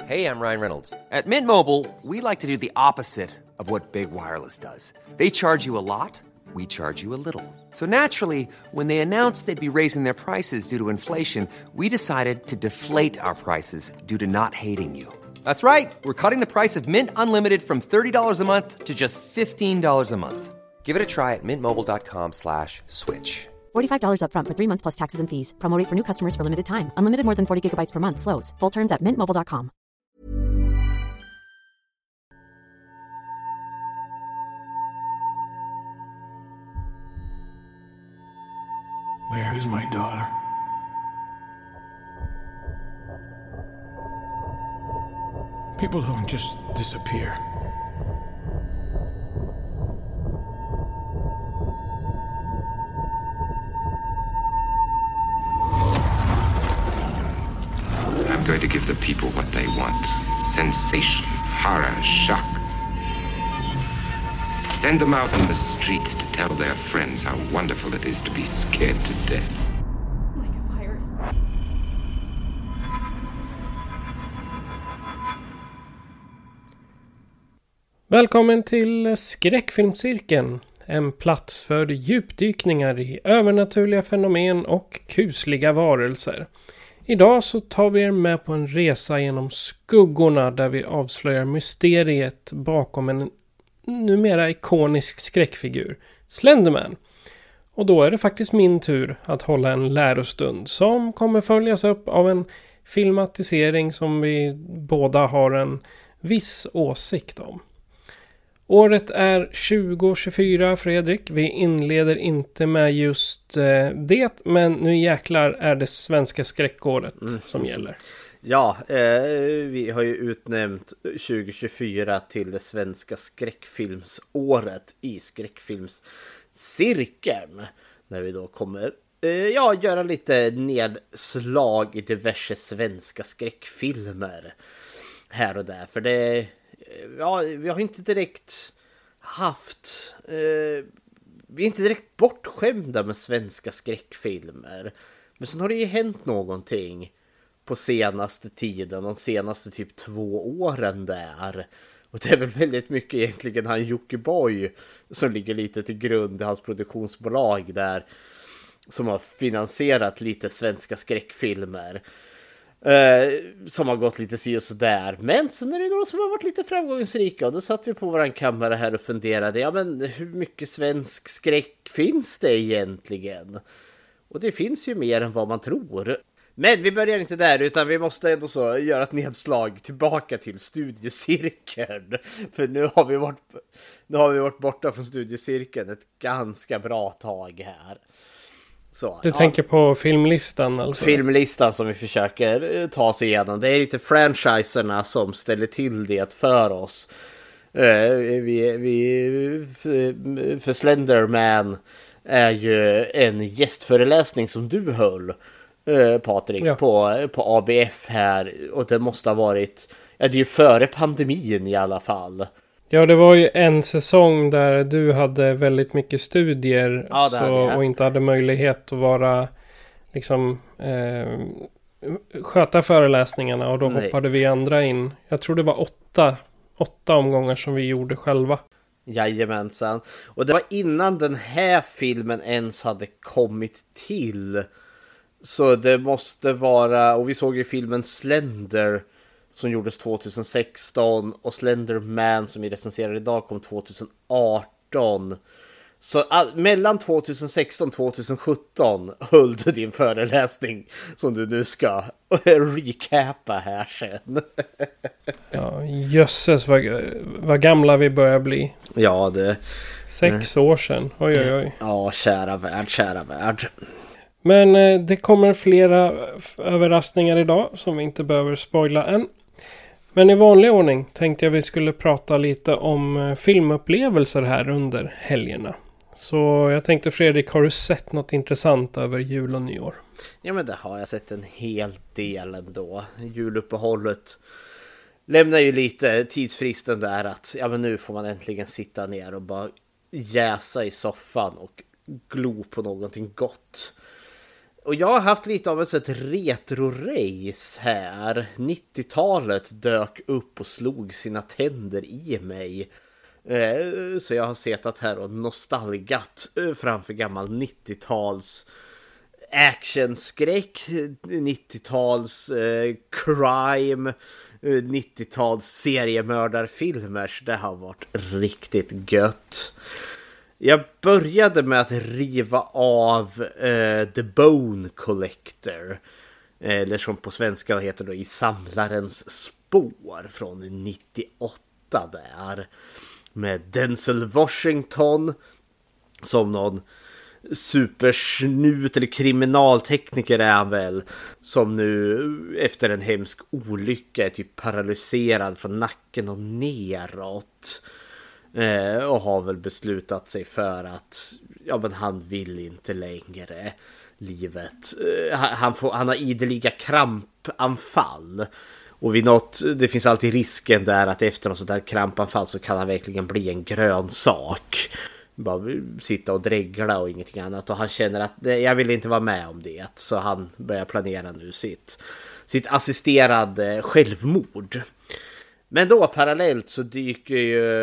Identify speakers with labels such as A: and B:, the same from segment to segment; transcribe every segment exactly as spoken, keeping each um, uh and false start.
A: Hey, I'm Ryan Reynolds. At Mint Mobile, we like to do the opposite of what Big Wireless does. They charge you a lot, we charge you a little. So naturally, when they announced they'd be raising their prices due to inflation, we decided to deflate our prices due to not hating you. That's right. We're cutting the price of Mint Unlimited from thirty dollars a month to just fifteen dollars a month. Give it a try at mintmobile.com slash switch.
B: forty-five dollars up front for three months plus taxes and fees. Promo rate for new customers for limited time. Unlimited more than forty gigabytes per month. Slows full terms at mint mobile dot com.
C: Where is my daughter? People don't just disappear.
D: I'm going to give the people what they want. Sensation, horror, shock. Send them out in the streets to tell their friends how wonderful it is to be scared to death.
E: Like a virus.
F: Välkommen till Skräckfilmscirkeln. En plats för djupdykningar i övernaturliga fenomen och kusliga varelser. Idag så tar vi er med på en resa genom skuggorna där vi avslöjar mysteriet bakom en numera ikonisk skräckfigur, Slenderman. Och då är det faktiskt min tur att hålla en lärostund som kommer följas upp av en filmatisering som vi båda har en viss åsikt om. Året är tjugo tjugofyra, Fredrik. Vi inleder inte med just eh, det, men nu jäklar är det svenska skräckåret mm. som gäller.
G: Ja, eh, vi har ju utnämnt tjugo tjugofyra till det svenska skräckfilmsåret i skräckfilmscirkeln. När vi då kommer eh, ja, göra lite nedslag i diverse svenska skräckfilmer här och där. För det, ja, vi har inte direkt haft, eh, vi är inte direkt bortskämda med svenska skräckfilmer. Men sen har det ju hänt någonting på senaste tiden, de senaste typ två åren där. Och det är väl väldigt mycket egentligen han Jockiboi som ligger lite till grund i hans produktionsbolag där, som har finansierat lite svenska skräckfilmer. Eh, som har gått lite si och så där. Men sen är det några som har varit lite framgångsrika. Och då satt vi på våran kammare här och funderade. Ja, men hur mycket svensk skräck finns det egentligen? Och det finns ju mer än vad man tror. Men vi börjar inte där, utan vi måste ändå så göra ett nedslag tillbaka till studiecirkeln. För nu har vi varit, nu har vi varit borta från studiecirkeln ett ganska bra tag här. Så,
F: du
G: ja.
F: tänker på filmlistan alltså?
G: Filmlistan som vi försöker ta oss igenom. Det är lite franchiserna som ställer till det för oss. Uh, vi, vi, för, för Slenderman är ju en gästföreläsning som du höll, uh, Patrik, ja. på, på A B F här. Och det måste ha varit, ja, det är ju före pandemin i alla fall. Ja,
F: det var ju en säsong där du hade väldigt mycket studier,
G: ja,
F: så, och inte hade möjlighet att vara liksom eh, sköta föreläsningarna, och då Nej. hoppade vi andra in. Jag tror det var åtta, åtta omgångar som vi gjorde själva.
G: Jajamensan. Och det var innan den här filmen ens hade kommit till. Så det måste vara, och vi såg ju filmen Slender som gjordes tjugohundrasexton, och Slenderman som vi recenserar idag kom tjugoarton. Så all, mellan tjugohundrasexton och tjugosjutton höll du din föreläsning som du nu ska recapa här sen.
F: Ja, jösses vad, vad gamla vi börjar bli.
G: Ja, det...
F: Sex år sedan, oj oj oj.
G: Ja, kära värld, kära värld.
F: Men eh, det kommer flera överraskningar idag som vi inte behöver spoila än. Men i vanlig ordning tänkte jag vi skulle prata lite om filmupplevelser här under helgerna. Så jag tänkte, Fredrik, har du sett något intressant över jul och nyår?
G: Ja, men det har jag sett en hel del ändå. Juluppehållet lämnar ju lite tidsfristen där att ja, men nu får man äntligen sitta ner och bara jäsa i soffan och glo på någonting gott. Och jag har haft lite av ett retro-race här. nittiotalet dök upp och slog sina tänder i mig. Så jag har suttit här och nostalgat framför gammal nittio-tals actionskräck, nittio-tals eh, crime, nittio-tals seriemördarfilmer. Så det har varit riktigt gött. Jag började med att riva av eh, The Bone Collector, eller som på svenska heter då I samlarens spår, från nittioåtta där. Med Denzel Washington som någon supersnut eller kriminaltekniker är han väl, som nu efter en hemsk olycka är typ paralyserad från nacken och neråt. Eh, och har väl beslutat sig för att ja, men han vill inte längre livet. Eh, han, får, han har ideliga krampanfall. Och vid något, det finns alltid risken där att efter något sånt där krampanfall så kan han verkligen bli en grön sak. Bara sitta och dregla och ingenting annat. Och han känner att jag vill inte vara med om det. Så han börjar planera nu sitt, sitt assisterade självmord. Men då parallellt så dyker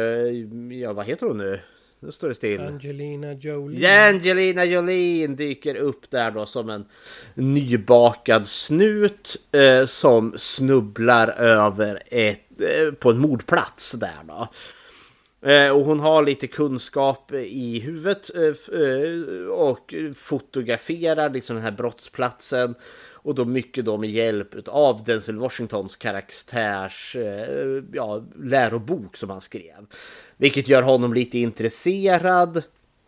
G: ju, ja vad heter hon nu? Nu står det still.
F: Angelina Jolie.
G: Ja, Angelina Jolie dyker upp där då som en nybakad snut eh, som snubblar över ett, eh, på en mordplats där då. Eh, och hon har lite kunskap i huvudet eh, och fotograferar liksom den här brottsplatsen. Och då mycket då med hjälp av Denzel Washingtons karaktärs eh, ja, lärobok som han skrev. Vilket gör honom lite intresserad.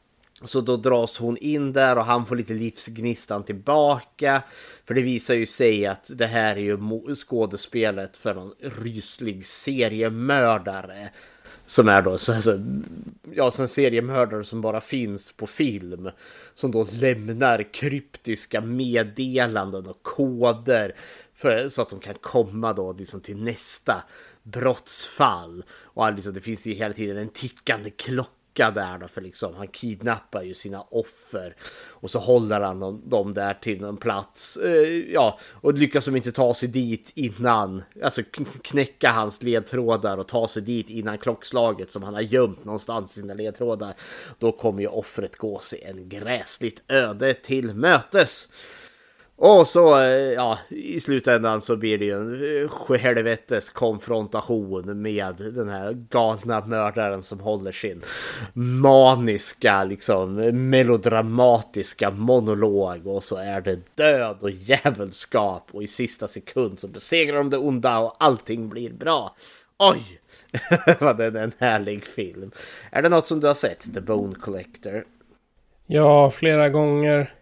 G: Så då dras hon in där och han får lite livsgnistan tillbaka. För det visar ju sig att det här är ju skådespelet för någon ryslig seriemördare. Som är då så alltså, ja, så en seriemördare som bara finns på film. Som då lämnar kryptiska meddelanden och koder för, så att de kan komma då liksom till nästa brottsfall. Och liksom, det finns ju hela tiden en tickande klocka där då, för liksom, han kidnappar ju sina offer. Och så håller han dem där till en plats. Eh, ja, och lyckas de inte ta sig dit innan, alltså knäcka hans ledtrådar och ta sig dit innan klockslaget som han har gömt någonstans i sina ledtrådar. Då kommer ju offret gå sig en gräsligt öde till mötes. Och så, ja, i slutändan så blir det ju en helvetes konfrontation med den här galna mördaren som håller sin maniska, liksom melodramatiska monolog. Och så är det död och djävulskap och i sista sekund så besegrar de det onda och allting blir bra. Oj, vad det är en härlig film. Är det något som du har sett, The Bone Collector?
F: Ja, flera gånger.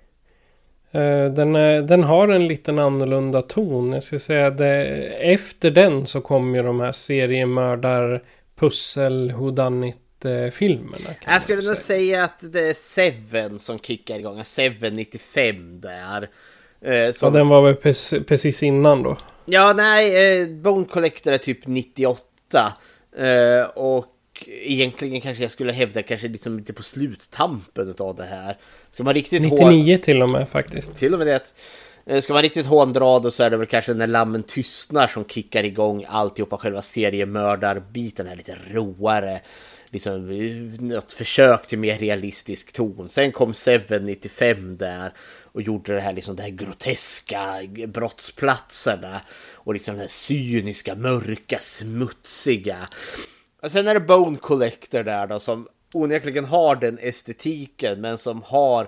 F: Den, är, den har en liten annorlunda ton. Jag ska säga det, efter den så kommer ju de här seriemördar pussel whodunit filmerna.
G: Jag skulle nog säga att det är Seven som kickar igång. Seven nittiofem där. Eh, som...
F: Ja, den var väl precis, precis innan då.
G: Ja, nej. Eh, Bone Collector är typ nittioåtta. Eh, och egentligen kanske jag skulle hävda kanske liksom lite på sluttampen av det här. Ska man riktigt
F: nittionio hår... till och med faktiskt.
G: Till och med det. Ska man riktigt håndra då så är det väl kanske när lammen tystnar som kickar igång alltihopa, själva seriemördarbiten är lite roare. Liksom något försök till mer realistisk ton. Sen kom Seven nittiofem där och gjorde det här liksom det här groteska brottsplatserna och liksom det här cyniska, mörka, smutsiga. Och sen är det Bone Collector där då som onekligen har den estetiken men som har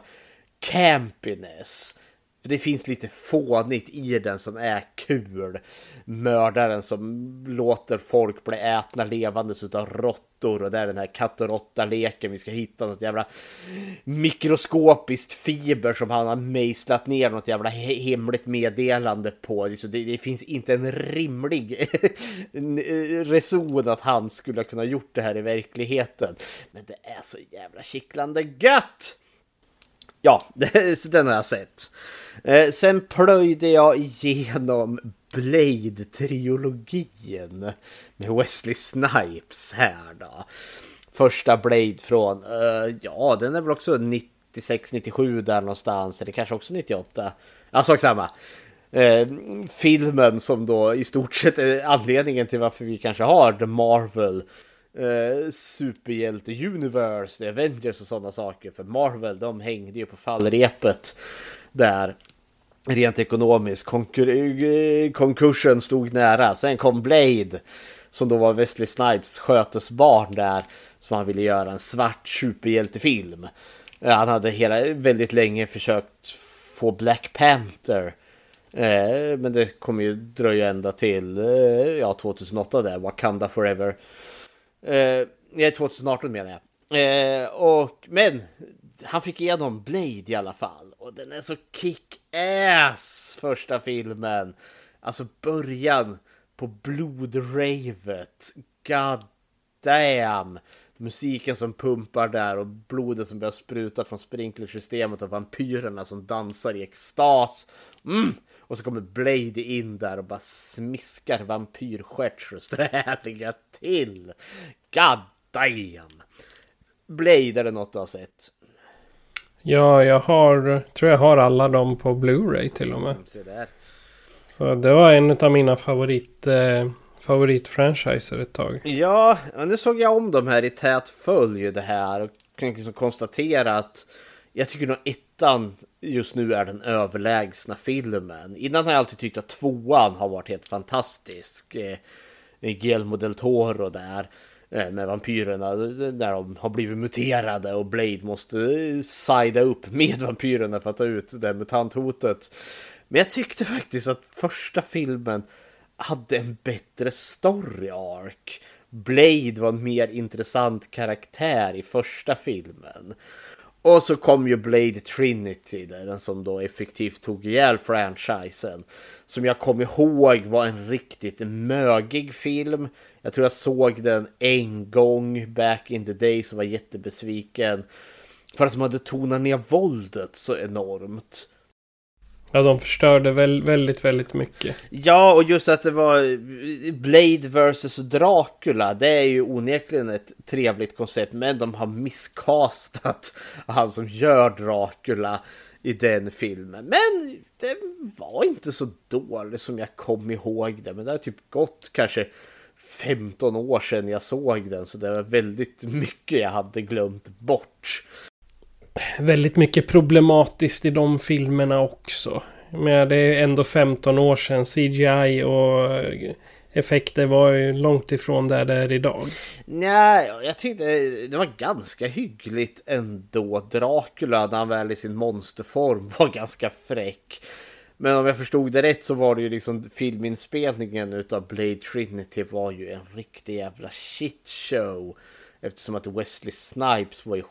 G: campiness. För det finns lite fånigt i den som är kul. Mördaren som låter folk bli ätna levandes utav råttor. Och det är den här katt och råtta-leken. Vi ska hitta något jävla mikroskopiskt fiber som han har mejslat ner något jävla hemligt meddelande på. Det, det finns inte en rimlig reson att han skulle kunna gjort det här i verkligheten. Men det är så jävla kittlande gött! Ja, så den har jag sett. Eh, sen plöjde jag igenom Blade-trilogin med Wesley Snipes här då. Första Blade från, uh, ja den är väl också nittio nittiosex nittiosju där någonstans, eller kanske också nittioåtta. Ja, sak samma. Eh, filmen som då i stort sett är anledningen till varför vi kanske har The Marvel eh, superhjälte Universe, The Avengers och sådana saker. För Marvel, de hängde ju på fallrepet där rent ekonomiskt. Konkur- konkursen stod nära. Sen kom Blade, som då var Wesley Snipes skötesbarn där, som han ville göra en svart superhjältefilm. Han hade hela väldigt länge försökt få Black Panther, eh, men det kommer ju dröja ända till eh, ja, tjugohundraåtta där, Wakanda Forever. Eh, nej, tjugoarton menar jag. Eh, och, men han fick igenom Blade i alla fall. Och den är så kick-ass, första filmen. Alltså början på blodravet. God damn. Musiken som pumpar där och blodet som börjar spruta från sprinklersystemet och vampyrerna som dansar i extas. Mm. Och så kommer Blade in där och bara smiskar vampyrstjärts och sträliga till. God damn. Blade, är det något du har sett?
F: Ja, jag har, tror jag har alla dem på Blu-ray till och med.
G: Mm, se där.
F: Så det var en av mina favorit, eh, favoritfranchiser ett tag.
G: Ja, nu såg jag om dem här i tät följ det här och kan liksom konstatera att jag tycker nog ettan just nu är den överlägsna filmen. Innan har jag alltid tyckt att tvåan har varit helt fantastisk. Eh, Guillermo del Toro där eh, med vampyrerna där de har blivit muterade och Blade måste eh, sida upp med vampyrerna för att ta ut det mutanthotet. Men jag tyckte faktiskt att första filmen hade en bättre story arc. Blade var en mer intressant karaktär i första filmen. Och så kom ju Blade Trinity, den som då effektivt tog ihjäl franchisen. Som jag kom ihåg var en riktigt mögig film. Jag tror jag såg den en gång back in the day, så var jättebesviken. För att de hade tonat ner våldet så enormt.
F: Ja, de förstörde väl, väldigt, väldigt mycket.
G: Ja, och just att det var Blade versus Dracula, det är ju onekligen ett trevligt koncept, men de har misskastat han som gör Dracula i den filmen. Men det var inte så dåligt som jag kom ihåg det, men det har typ gått kanske femton år sedan jag såg den, så det var väldigt mycket jag hade glömt bort.
F: Väldigt mycket problematiskt i de filmerna också. Men det är ändå femton år sedan. C G I och effekter var ju långt ifrån där det är idag.
G: Nej, jag tyckte det var ganska hyggligt ändå. Dracula, när han väl i sin monsterform, var ganska fräck. Men om jag förstod det rätt så var det ju liksom filminspelningen utav Blade Trinity var ju en riktig jävla shit show. Eftersom att Wesley Snipes var ju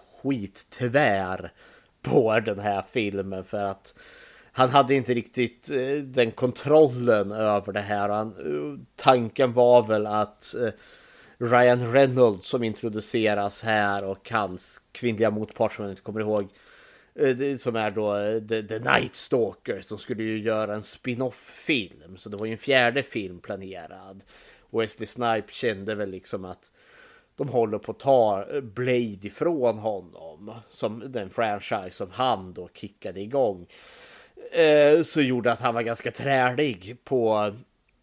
G: skittvär på den här filmen, för att han hade inte riktigt eh, den kontrollen över det här. Han, uh, tanken var väl att uh, Ryan Reynolds som introduceras här och hans kvinnliga motpart som jag inte kommer ihåg, uh, det, som är då uh, The, The Night Stalkers, de skulle ju göra en spin-off-film, så det var ju en fjärde film planerad. Och Wesley Snipes kände väl liksom att de håller på att ta Blade ifrån honom, som den franchise som han då kickade igång. Eh, så gjorde att han var ganska trälig på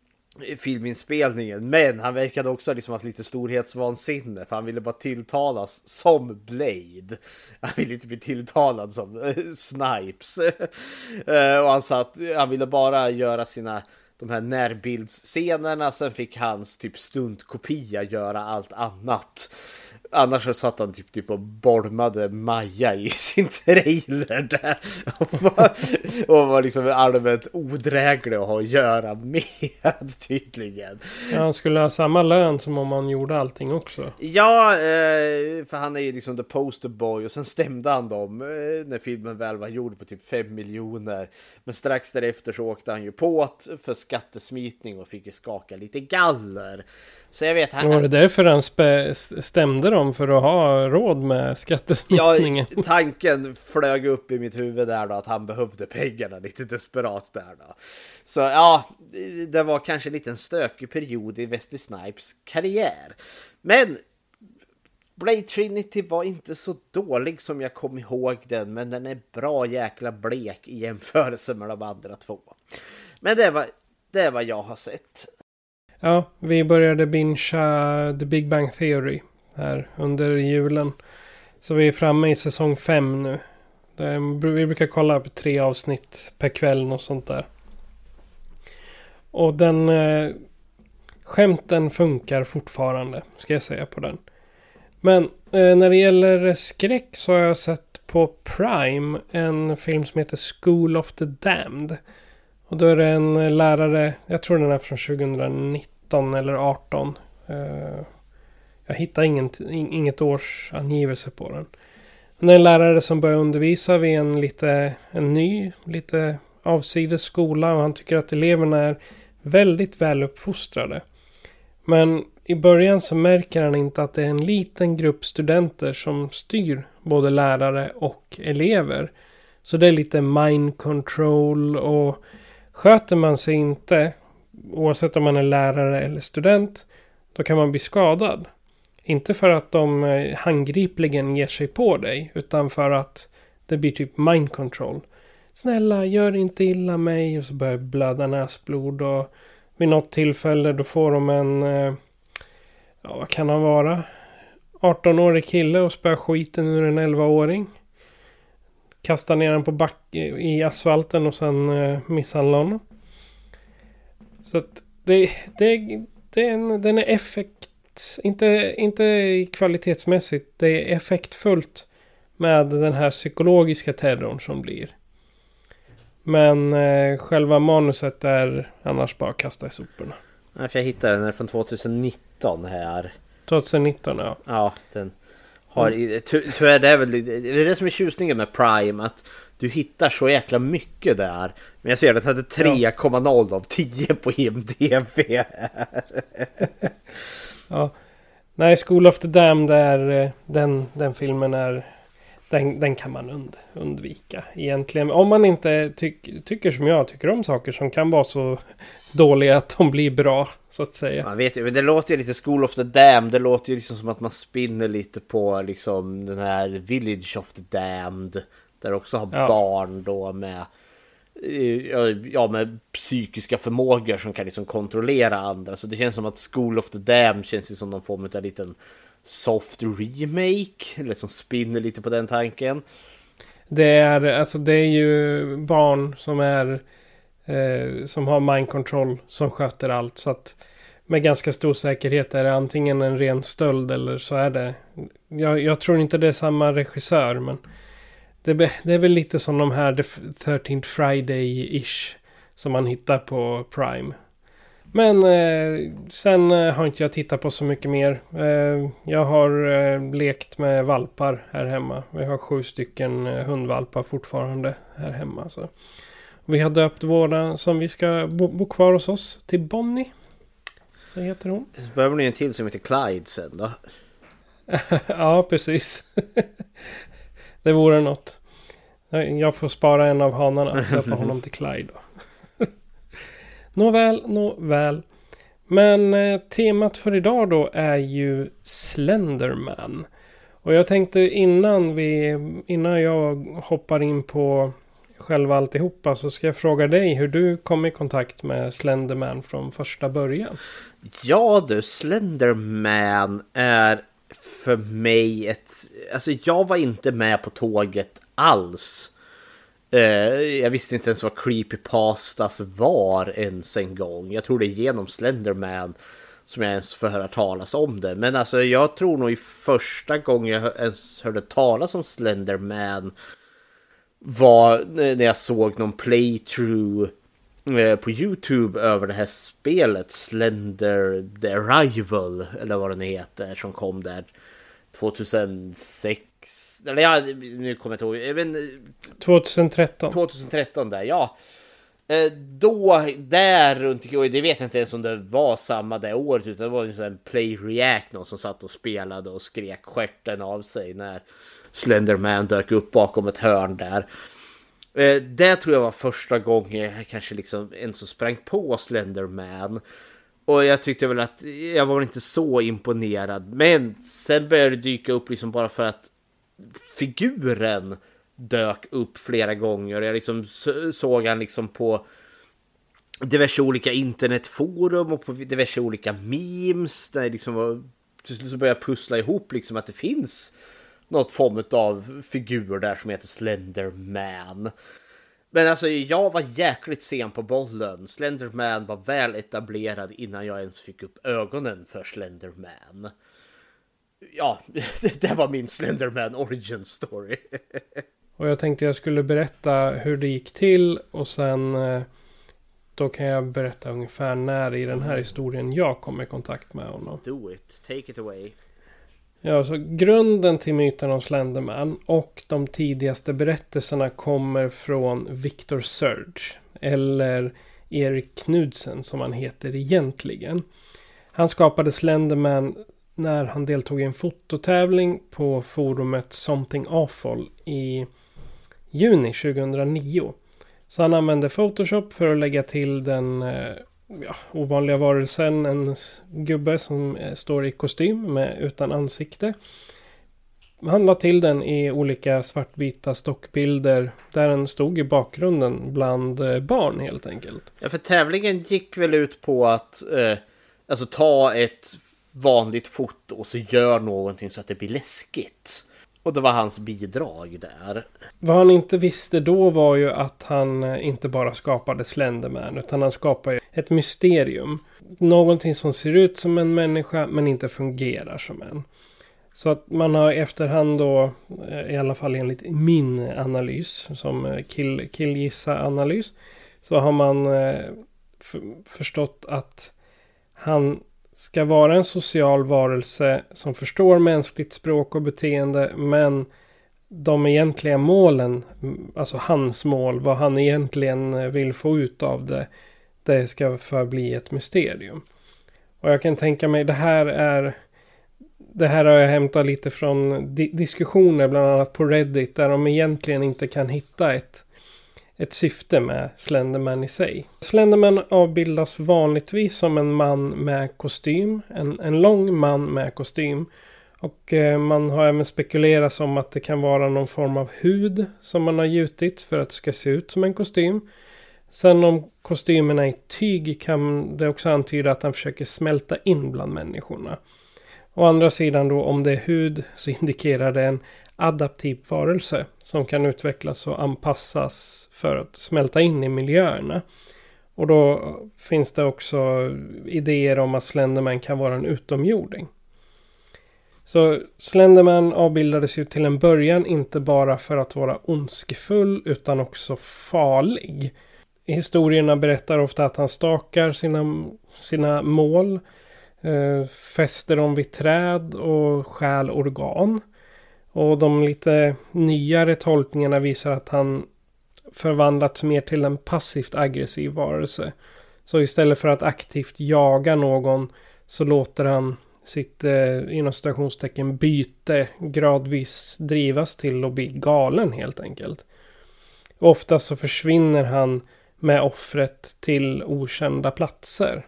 G: filminspelningen. Men han verkade också liksom haft lite storhetsvansinne, för han ville bara tilltalas som Blade. Han ville inte bli tilltalad som eh, Snipes. eh, och han sa att han ville bara göra sina de här närbildsscenerna, sen fick hans typ stuntkopia göra allt annat. Annars så satt han typ, typ och bolmade Maja i sin trailer där. Och var, och var liksom allmänt odräglig att ha att göra med, tydligen.
F: Ja, han skulle ha samma lön som om han gjorde allting också.
G: Ja, eh, för han är ju liksom the poster boy. Och sen stämde han dem eh, när filmen väl var gjord på typ fem miljoner. Men strax därefter så åkte han ju på för skattesmitning och fick ju skaka lite galler. Så jag vet, han,
F: var det därför han spä, stämde dem, för att ha råd med skattesmitningen?
G: Ja, tanken flög upp i mitt huvud där då, att han behövde pengarna lite desperat där då. Så ja, det var kanske en liten stökig period i Wesley Snipes karriär. Men Blade Trinity var inte så dålig som jag kom ihåg den, men den är bra jäkla blek i jämförelse med de andra två. Men det var, det är vad jag har sett.
F: Ja, vi började bingea The Big Bang Theory här under julen. Så vi är framme i säsong fem nu. Vi brukar kolla på tre avsnitt per kväll och sånt där. Och den... Eh, skämten funkar fortfarande, ska jag säga på den. Men eh, när det gäller skräck så har jag sett på Prime en film som heter School of the Damned. Och då är det en lärare, jag tror den är från tjugonitton eller arton. Eh, jag hittar inget, inget års angivelse på den. Det är en lärare som börjar undervisa vid en, lite, en ny, lite avsides skola. Och han tycker att eleverna är väldigt väl uppfostrade. Men i början så märker han inte att det är en liten grupp studenter som styr både lärare och elever. Så det är lite mind control, och sköter man sig inte, oavsett om man är lärare eller student, då kan man bli skadad. Inte för att de handgripligen ger sig på dig, utan för att det blir typ mind control. Snälla, gör inte illa mig. Och så börjar blöda näsblod. Och vid något tillfälle då får de en... Ja, vad kan han vara? arton-årig kille och spär skiten ur en elva-åring. Kastar ner den på back i asfalten och sen uh, misshandlar honom. Så att det, det, det är en, den är effekt... Inte, inte kvalitetsmässigt. Det är effektfullt med den här psykologiska terrorn som blir. Men eh, själva manuset är annars bara kasta i soporna.
G: Ja, för jag hittade den från tjugonitton här.
F: tjugonitton, ja.
G: Ja, den har... Mm. Tyvärr, det är väl det, är det som är tjusningen med Prime, att du hittar så jäkla mycket där. Men jag ser att det hade tre komma noll av tio på I M D B.
F: Ja. Nej, School of the Damned är... Den, den filmen är... Den, den kan man und, undvika egentligen. Om man inte tyck, tycker som jag tycker om saker som kan vara så dåliga att de blir bra, så att säga.
G: Man vet ju, men det låter ju lite School of the Damned. Det låter ju liksom som att man spinner lite på liksom den här Village of the Damned. Där också har ja. barn då med... Ja, med psykiska förmågor som kan liksom kontrollera andra. Så det känns som att School of the Damned känns ju som någon form av en liten soft remake, eller som spinner lite på den tanken.
F: Det är alltså det är ju barn som är eh, som har mind control, som sköter allt, så att med ganska stor säkerhet är det antingen en ren stöld eller så är det, jag, jag tror inte det är samma regissör, men det, det är väl lite som de här The thirteenth Friday-ish som man hittar på Prime. Men eh, sen eh, har inte jag tittat på så mycket mer. Eh, jag har eh, lekt med valpar här hemma. Vi har sju stycken eh, hundvalpar fortfarande här hemma. Så. Vi har döpt våra som vi ska bo, bo kvar hos oss till Bonnie. Så heter hon.
G: Så behöver ni en till som heter Clyde sen då?
F: Ja, precis. Det vore något. Jag får spara en av hanarna och döpa honom till Clyde då. Nåväl, nåväl. Men eh, temat för idag då är ju Slenderman. Och jag tänkte innan vi innan jag hoppar in på själva alltihopa, så ska jag fråga dig hur du kom i kontakt med Slenderman från första början. Ja
G: du, Slenderman är för mig ett... Alltså jag var inte med på tåget alls. Uh, jag visste inte ens vad creepypastas var ens en gång. Jag tror det är genom Slenderman som jag ens får höra talas om det. Men alltså jag tror nog i första gången jag ens hörde talas om Slenderman var när jag såg någon playthrough uh, på YouTube över det här spelet Slender The Arrival, eller vad den heter, som kom där tjugohundrasex. Eller ja, nu kommer jag inte ihåg. Men,
F: tjugotretton.
G: tjugotretton där, ja. Då, där runt, och det vet jag inte ens om det var samma det året, utan det var en sån Play React, någon som satt och spelade och skrek stjärten av sig när Slenderman dök upp bakom ett hörn där. Det tror jag var första gången jag kanske liksom ens så sprang på Slenderman. Och jag tyckte väl att jag var inte så imponerad. Men sen började det dyka upp liksom bara för att figuren dök upp flera gånger. Jag liksom såg han liksom på diverse olika internetforum och på diverse olika memes. Där liksom var, så började jag pussla ihop liksom att det finns något form av figur där som heter Slenderman. Men alltså jag var jäkligt sen på bollen. Slenderman var väl etablerad innan jag ens fick upp ögonen för Slenderman. Ja, det var min Slenderman origin story.
F: Och jag tänkte jag skulle berätta hur det gick till och sen då kan jag berätta ungefär när i den här historien jag kom i kontakt med honom.
G: Do it, take it away.
F: Ja, så grunden till myten om Slenderman och de tidigaste berättelserna kommer från Victor Surge, eller Erik Knudsen som han heter egentligen. Han skapade Slenderman när han deltog i en fototävling på forumet Something Awful i juni tjugohundranio. Så han använde Photoshop för att lägga till den ja, ovanliga varelsen, en gubbe som står i kostym med, utan ansikte. Han la till den i olika svartvita stockbilder där den stod i bakgrunden bland barn helt enkelt.
G: Ja, för tävlingen gick väl ut på att eh, alltså ta ett vanligt foto och så gör någonting så att det blir läskigt. Och det var hans bidrag där.
F: Vad han inte visste då var ju att han inte bara skapade Slenderman, utan han skapade ett mysterium. Någonting som ser ut som en människa men inte fungerar som en. Så att man har efterhand då, i alla fall enligt min analys, som kill, killgissa-analys, så har man f- förstått att han ska vara en social varelse som förstår mänskligt språk och beteende, men de egentliga målen, alltså hans mål, vad han egentligen vill få ut av det, det ska förbli ett mysterium. Och jag kan tänka mig, det här är det här har jag hämtat lite från di- diskussioner bland annat på Reddit, där de egentligen inte kan hitta ett ett syfte med Slenderman i sig. Slenderman avbildas vanligtvis som en man med kostym. En, en lång man med kostym. Och eh, man har även spekulerat om att det kan vara någon form av hud som man har gjutit för att det ska se ut som en kostym. Sen om kostymerna är tyg kan det också antyda att han försöker smälta in bland människorna. Å andra sidan då, om det är hud så indikerar det en adaptiv varelse som kan utvecklas och anpassas för att smälta in i miljöerna. Och då finns det också idéer om att Slenderman kan vara en utomjording. Så Slenderman avbildades ju till en början inte bara för att vara ondskefull utan också farlig. Historierna berättar ofta att han stakar sina, sina mål, eh, fäster dem vid träd och stjäl organ. Och de lite nyare tolkningarna visar att han förvandlats mer till en passivt aggressiv varelse. Så istället för att aktivt jaga någon så låter han sitt eh, inom citationstecken byte gradvis drivas till att bli galen helt enkelt. Ofta så försvinner han med offret till okända platser.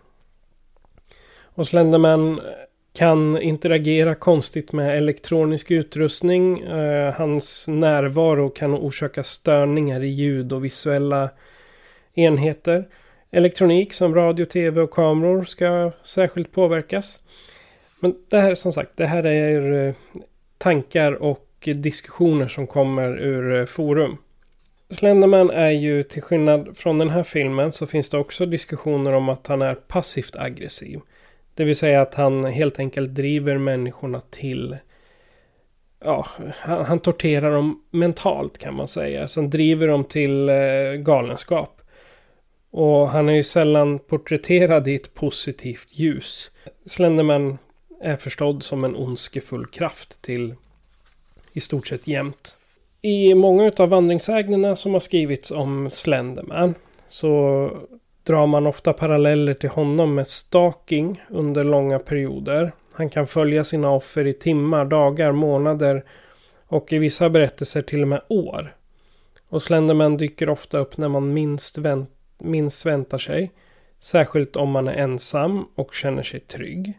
F: Och Slenderman kan interagera konstigt med elektronisk utrustning. Eh, hans närvaro kan orsaka störningar i ljud och visuella enheter. Elektronik som radio, tv och kameror ska särskilt påverkas. Men det här, som sagt, det här är eh, tankar och diskussioner som kommer ur eh, forum. Slenderman är ju, till skillnad från den här filmen, så finns det också diskussioner om att han är passivt aggressiv. Det vill säga att han helt enkelt driver människorna till... Ja, han, han torterar dem mentalt kan man säga. Sen driver dem till eh, galenskap. Och han är ju sällan porträtterad i ett positivt ljus. Slenderman är förstådd som en ondskefull kraft till i stort sett jämt. I många av vandringssägnerna som har skrivits om Slenderman så drar man ofta paralleller till honom med stalking under långa perioder. Han kan följa sina offer i timmar, dagar, månader och i vissa berättelser till och med år. Och Slenderman dyker ofta upp när man minst, vänt, minst väntar sig. Särskilt om man är ensam och känner sig trygg.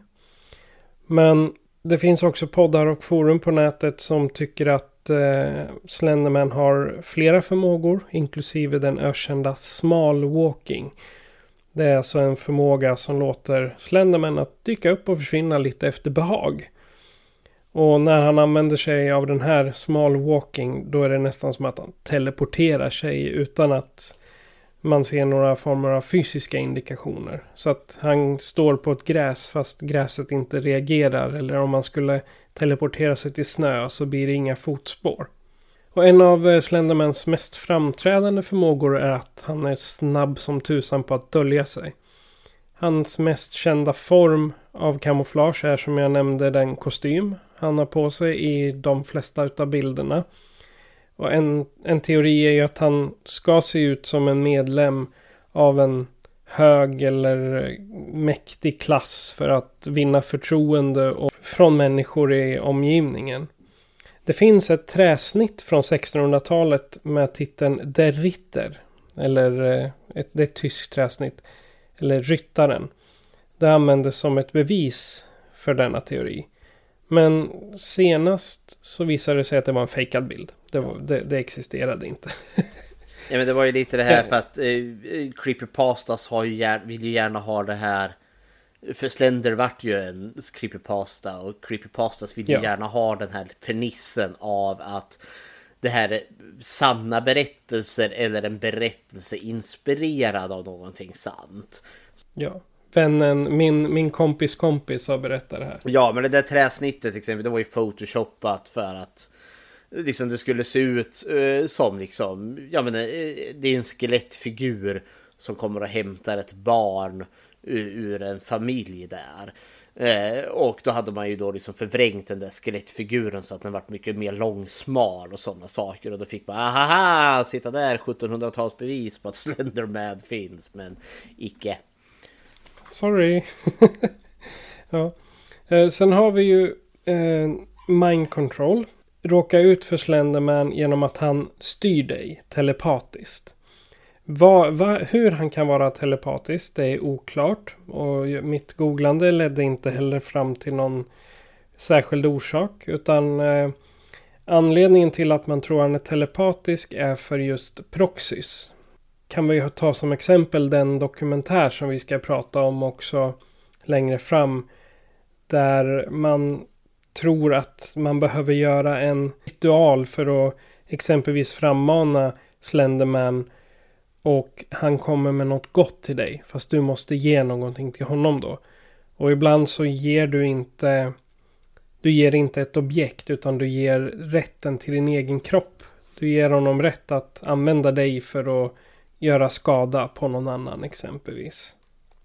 F: Men det finns också poddar och forum på nätet som tycker att eh, Slenderman har flera förmågor, inklusive den ökända small walking. Det är alltså en förmåga som låter Slenderman att dyka upp och försvinna lite efter behag. Och när han använder sig av den här small walking, då är det nästan som att han teleporterar sig utan att man ser några former av fysiska indikationer. Så att han står på ett gräs fast gräset inte reagerar. Eller om man skulle teleportera sig till snö så blir det inga fotspår. Och en av Slendermans mest framträdande förmågor är att han är snabb som tusan på att dölja sig. Hans mest kända form av kamouflage är som jag nämnde den kostym han har på sig i de flesta utav bilderna. Och en, en teori är ju att han ska se ut som en medlem av en hög eller mäktig klass för att vinna förtroende och från människor i omgivningen. Det finns ett träsnitt från sextonhundratalet med titeln Der Ritter, eller ett, det är ett tyskt träsnitt, eller Ryttaren. Det användes som ett bevis för denna teori. Men senast så visade det sig att det var en fejkad bild. Det, var, det, det existerade inte.
G: Ja, men det var ju lite det här för att eh, creepypastas har ju gär, vill ju gärna ha det här. För Slender vart ju en creepypasta och creepypastas vill ju ja. gärna ha den här fernissen av att det här är sanna berättelser eller en berättelse inspirerad av någonting sant.
F: Ja. Vännen, min, min kompis kompis har berättat det här.
G: Ja, men det där träsnittet till exempel, det var ju photoshoppat för att liksom det skulle se ut uh, som liksom, ja men uh, det är en skelettfigur som kommer och hämtar ett barn ur, ur en familj där. Uh, och då hade man ju då liksom förvrängt den där skelettfiguren så att den var mycket mer långsmal och sådana saker. Och då fick man, ahaha, sitta där, sjuttonhundratals på att Slenderman finns, men icke.
F: Sorry. ja. eh, sen har vi ju eh, mind control. Råka ut för Slenderman genom att han styr dig telepatiskt. Va, va, hur han kan vara telepatisk, det är oklart. Och mitt googlande ledde inte heller fram till någon särskild orsak. Utan eh, anledningen till att man tror han är telepatisk är för just proxys. Kan vi ta som exempel den dokumentär som vi ska prata om också längre fram. Där man tror att man behöver göra en ritual för att exempelvis frammana Slenderman. Och han kommer med något gott till dig. Fast du måste ge någonting till honom då. Och ibland så ger du inte, du ger inte ett objekt utan du ger rätten till din egen kropp. Du ger honom rätt att använda dig för att göra skada på någon annan exempelvis.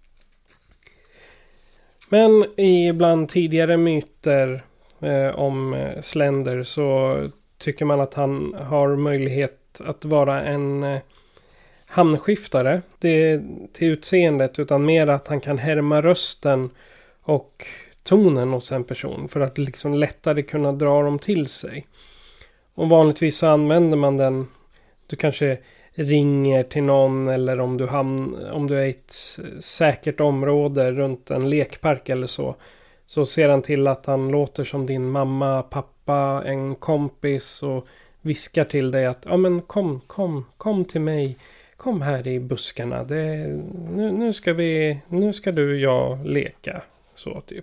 F: Men i bland tidigare myter eh, om Slender så tycker man att han har möjlighet att vara en eh, hamnskiftare. Det är till utseendet utan mer att han kan härma rösten och tonen hos en person för att liksom lättare kunna dra dem till sig. Och vanligtvis så använder man den, du kanske ringer till någon eller om du, hamn, om du är i ett säkert område runt en lekpark eller så. Så ser han till att han låter som din mamma, pappa, en kompis och viskar till dig att ja men kom, kom, kom till mig. Kom här i buskarna. Det, nu, nu ska vi, nu ska du och jag leka. Så typ.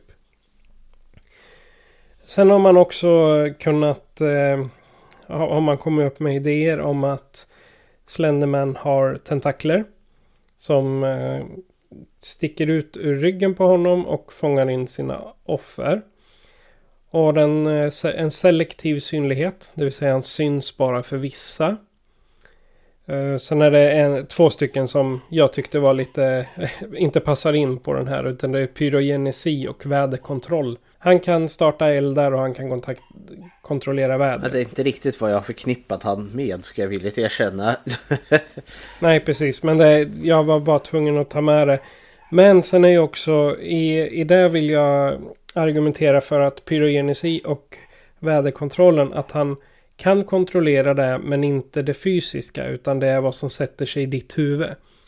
F: Sen har man också kunnat, eh, har man kommit upp med idéer om att Slenderman har tentakler som eh, sticker ut ur ryggen på honom och fångar in sina offer. Och den, eh, en selektiv synlighet, det vill säga han syns bara för vissa. Uh, sen är det en, två stycken som jag tyckte var lite inte passar in på den här, utan det är pyrogenesi och väderkontroll. Han kan starta eldar och han kan kontakt, kontrollera väder.
G: Ja, det är inte riktigt vad jag har förknippat han med, ska jag villigt erkänna.
F: Nej, precis. Men det, jag var bara tvungen att ta med det. Men sen är ju också i, i det vill jag argumentera för att pyrogenesi och väderkontrollen, att han kan kontrollera det men inte det fysiska, utan det är vad som sätter sig i ditt huvud.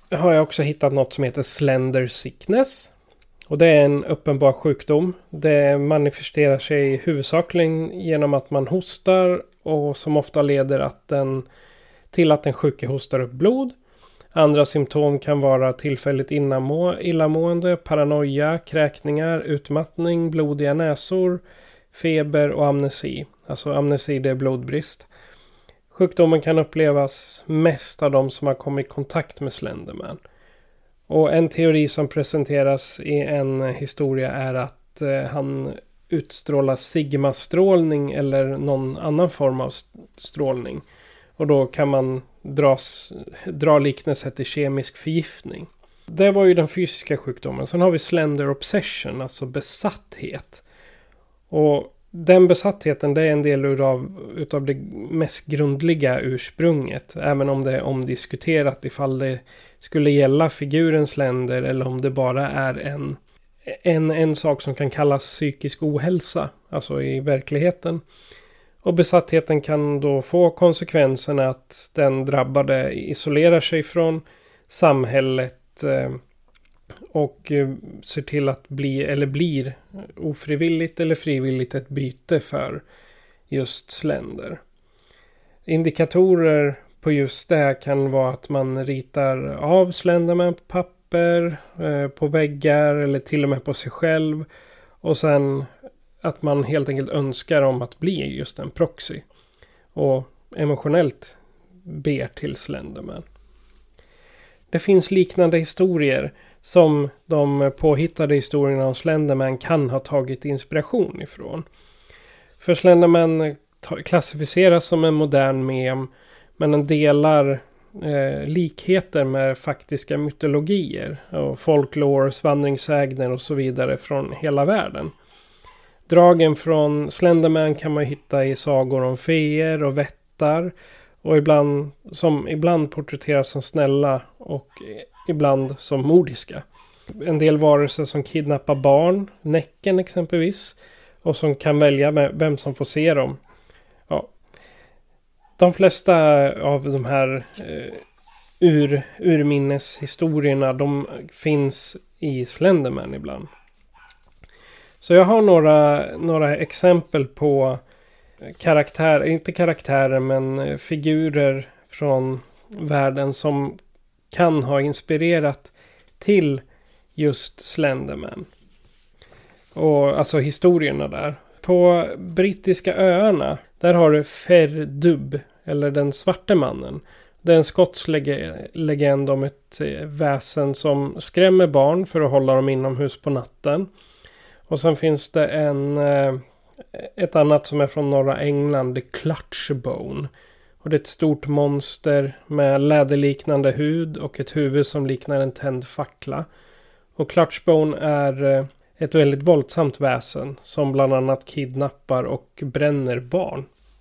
F: har jag också hittat något som heter Slender Sickness. Och det är en uppenbar sjukdom. Det manifesterar sig huvudsakligen genom att man hostar och som ofta leder att den, till att den sjuke hostar upp blod. Andra symptom kan vara tillfälligt innamå, illamående, paranoia, kräkningar, utmattning, blodiga näsor, feber och amnesi. Alltså amnesi, det är blodbrist. Sjukdomen kan upplevas mest av de som har kommit i kontakt med Slenderman. Och en teori som presenteras i en historia är att eh, han utstrålar sigmastrålning eller någon annan form av strålning. Och då kan man dras, dra liknelser till kemisk förgiftning. Det var ju den fysiska sjukdomen. Sen har vi Slender Obsession, alltså besatthet. Och den besattheten, det är en del utav, utav det mest grundliga ursprunget. Även om det är omdiskuterat ifall det skulle gälla figuren Slender eller om det bara är en, en, en sak som kan kallas psykisk ohälsa. Alltså i verkligheten. Och besattheten kan då få konsekvensen att den drabbade isolerar sig från samhället eh, och eh, ser till att bli eller blir ofrivilligt eller frivilligt ett byte för just Slender. Indikatorer på just det kan vara att man ritar av Slenderman på papper, eh, på väggar eller till och med på sig själv. Och sen att man helt enkelt önskar om att bli just en proxy. Och emotionellt ber till Slenderman. Det finns liknande historier som de påhittade historierna om Slenderman kan ha tagit inspiration ifrån. För Slenderman klassificeras som en modern mem, men den delar eh, likheter med faktiska mytologier och folklore, vandringssägner och så vidare från hela världen. Dragen från Slenderman kan man hitta i sagor om feer och vättar och ibland som ibland porträtteras som snälla och ibland som mordiska. En del varelser som kidnappar barn, Näcken exempelvis, och som kan välja vem som får se dem. Ja. De flesta av de här eh, ur, urminneshistorierna, de finns i Slenderman ibland. Så jag har några, några exempel på karaktärer, inte karaktärer men figurer från världen som kan ha inspirerat till just Slenderman. Och alltså historierna där. På brittiska öarna, där har du Ferdub, eller den svarte mannen. Det är en skotsk leg- legend om ett väsen som skrämmer barn för att hålla dem inomhus på natten. Och sen finns det en, ett annat som är från norra England, The Clutchbone. Och det är ett stort monster med läderliknande hud och ett huvud som liknar en tänd fackla. Och Clutchbone är ett väldigt våldsamt väsen som bland annat kidnappar och bränner barn.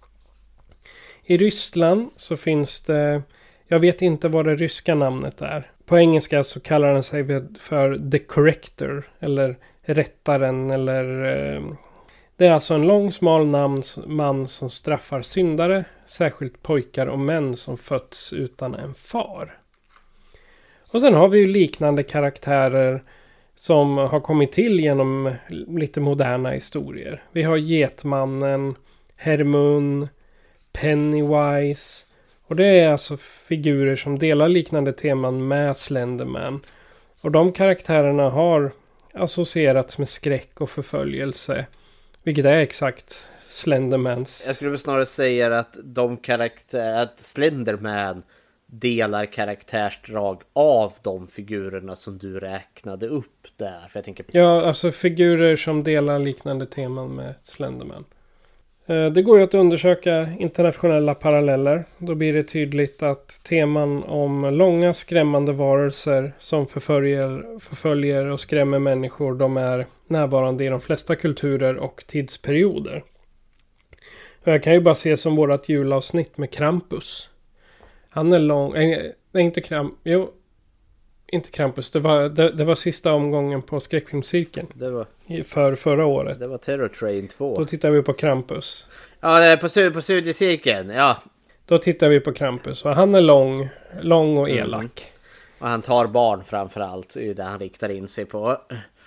F: I Ryssland så finns det, jag vet inte vad det ryska namnet är. På engelska så kallar den sig för The Corrector eller rättaren eller... Det är alltså en lång smal namn, man som straffar syndare, särskilt pojkar och män som fötts utan en far. Och sen har vi ju liknande karaktärer som har kommit till genom lite moderna historier. Vi har Getmannen, Hermun, Pennywise. Och det är alltså figurer som delar liknande teman med Slenderman. Och de karaktärerna har associerats med skräck och förföljelse. Vilket är exakt Slendermans.
G: Jag skulle snarare säga att de karaktär, att Slenderman delar karaktärsdrag av de figurerna som du räknade upp där. För jag tänker på...
F: Ja, alltså figurer som delar liknande teman med Slenderman. Det går ju att undersöka internationella paralleller. Då blir det tydligt att teman om långa skrämmande varelser som förföljer, förföljer och skrämmer människor, de är närvarande i de flesta kulturer och tidsperioder. Och jag kan ju bara se som vårat julavsnitt med Krampus. Han är lång... Nej, inte Krampus. Jo, inte Krampus. Det var, det, det var sista omgången på skräckfilmscirkeln. Det var... För förra året.
G: Det var Terror Train två.
F: Då tittar vi på Krampus.
G: Ja, det är på, på studiecirkeln, ja.
F: Då tittar vi på Krampus. Och han är lång, lång och elak.
G: Och han tar barn framförallt, det är ju det han riktar in sig på.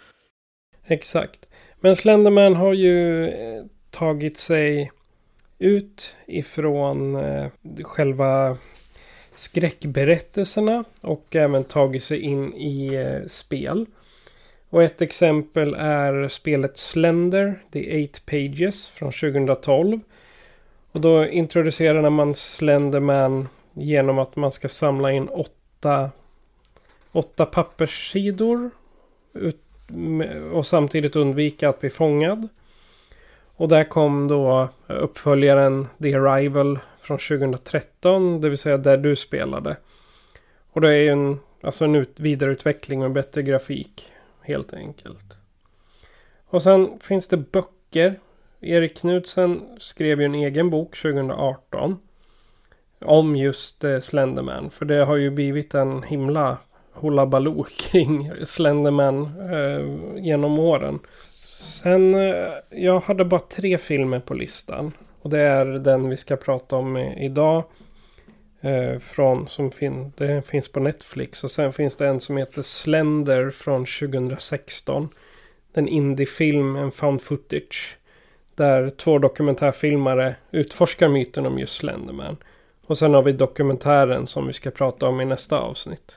F: Exakt. Men Slenderman har ju eh, tagit sig ut ifrån eh, själva skräckberättelserna och även tagit sig in i eh, spel. Och ett exempel är spelet Slender, The Eight Pages från tjugohundratolv. Och då introducerar man Slenderman genom att man ska samla in åtta, åtta papperssidor ut, och samtidigt undvika att bli fångad. Och där kom då uppföljaren The Arrival från tjugohundratretton, det vill säga där du spelade. Och det är ju en, alltså en ut, vidareutveckling med bättre grafik, helt enkelt. Och sen finns det böcker. Erik Knudsen skrev ju en egen bok tjugohundraarton om just eh, Slenderman. För det har ju blivit en himla hullabaloo kring Slenderman eh, genom åren. Sen, eh, jag hade bara tre filmer på listan. Och det är den vi ska prata om eh, idag. Eh, från, som fin- det finns på Netflix. Och sen finns det en som heter Slender från tjugohundrasexton. Den indiefilm, en found footage. Där två dokumentärfilmare utforskar myten om just Slenderman. Och sen har vi dokumentären som vi ska prata om i nästa avsnitt.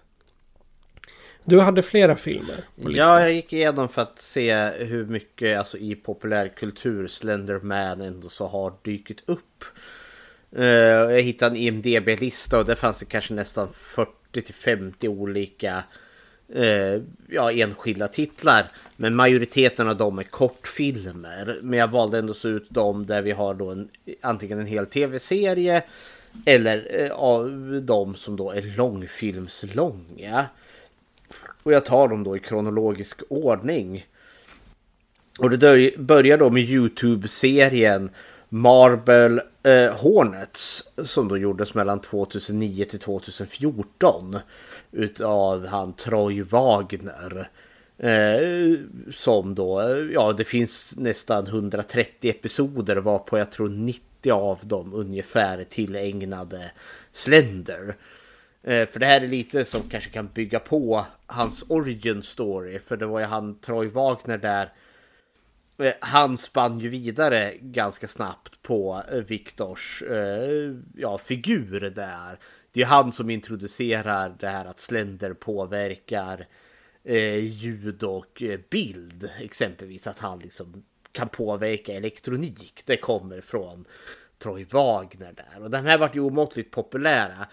F: Du hade flera filmer på listan.
G: Ja, jag gick igenom för att se hur mycket alltså, i populärkultur Slenderman ändå så har dykt upp. Uh, jag hittade en I M D B-lista och där fanns det kanske nästan fyrtio till femtio olika uh, ja, enskilda titlar. Men majoriteten av dem är kortfilmer. Men jag valde ändå så ut dem där vi har då en, antingen en hel tv-serie eller av uh, de som då är långfilmslånga. Och jag tar dem då i kronologisk ordning. Och det börjar då med YouTube-serien Marble eh, Hornets som då gjordes mellan tjugohundranio till tjugohundrafjorton utav han Troy Wagner. Eh, som då, ja det finns nästan hundratrettio episoder varpå jag tror nittio av dem ungefär tillägnade Slender. Eh, för det här är lite som kanske kan bygga på hans origin story. För det var ju han Troy Wagner där. Eh, han spann ju vidare ganska snabbt på eh, Victors eh, ja, figur där. Det är han som introducerar det här att Slender påverkar eh, ljud och eh, bild. Exempelvis att han liksom kan påverka elektronik. Det kommer från Troy Wagner där. Och den här var ju omåttligt populära.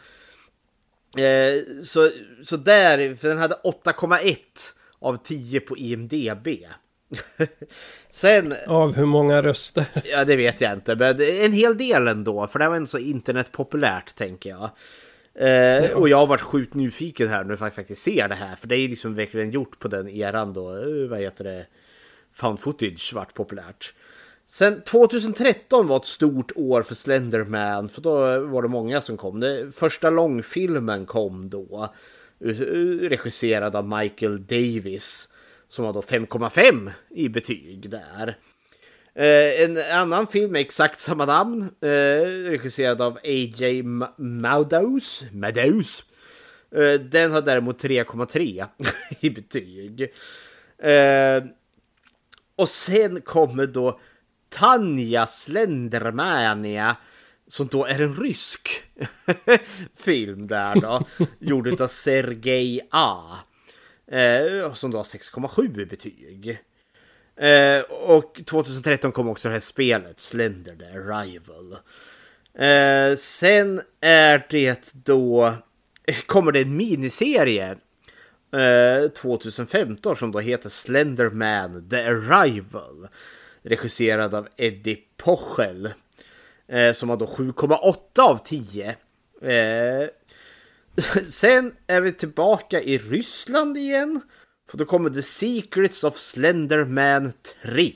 G: Eh, så, så där, för den hade åtta komma ett av tio på I M D B. Sen,
F: av hur många röster?
G: Ja, det vet jag inte. Men en hel del ändå. För det var inte så internetpopulärt, tänker jag. Eh, ja. Och jag har varit sjukt nyfiken här nu för att faktiskt se det här. För det är liksom verkligen gjort på den eran då. Vad heter det? Found footage vart populärt. Sen tjugohundratretton var ett stort år för Slenderman. För då var det många som kom. Det, första långfilmen kom då. Regisserad av Michael Davis. Som har då fem komma fem i betyg där. Eh, en annan film med exakt samma namn. Eh, regisserad av A J Madows. Madows. Eh, den har däremot tre komma tre i betyg. Eh, och sen kommer då Tanja Slendermania. Som då är en rysk film där då. Gjord av Sergej A. Eh, som då har sex komma sju i betyg. Eh, och tjugohundratretton kom också det här spelet Slender The Arrival. Eh, sen är det då kommer det en miniserie eh, tjugohundrafemton som då heter Slenderman The Arrival. Regisserad av Eddie Pochel. Eh, som har då sju komma åtta av tio. Eh, sen är vi tillbaka i Ryssland igen. För då kommer The Secrets of Slenderman tre.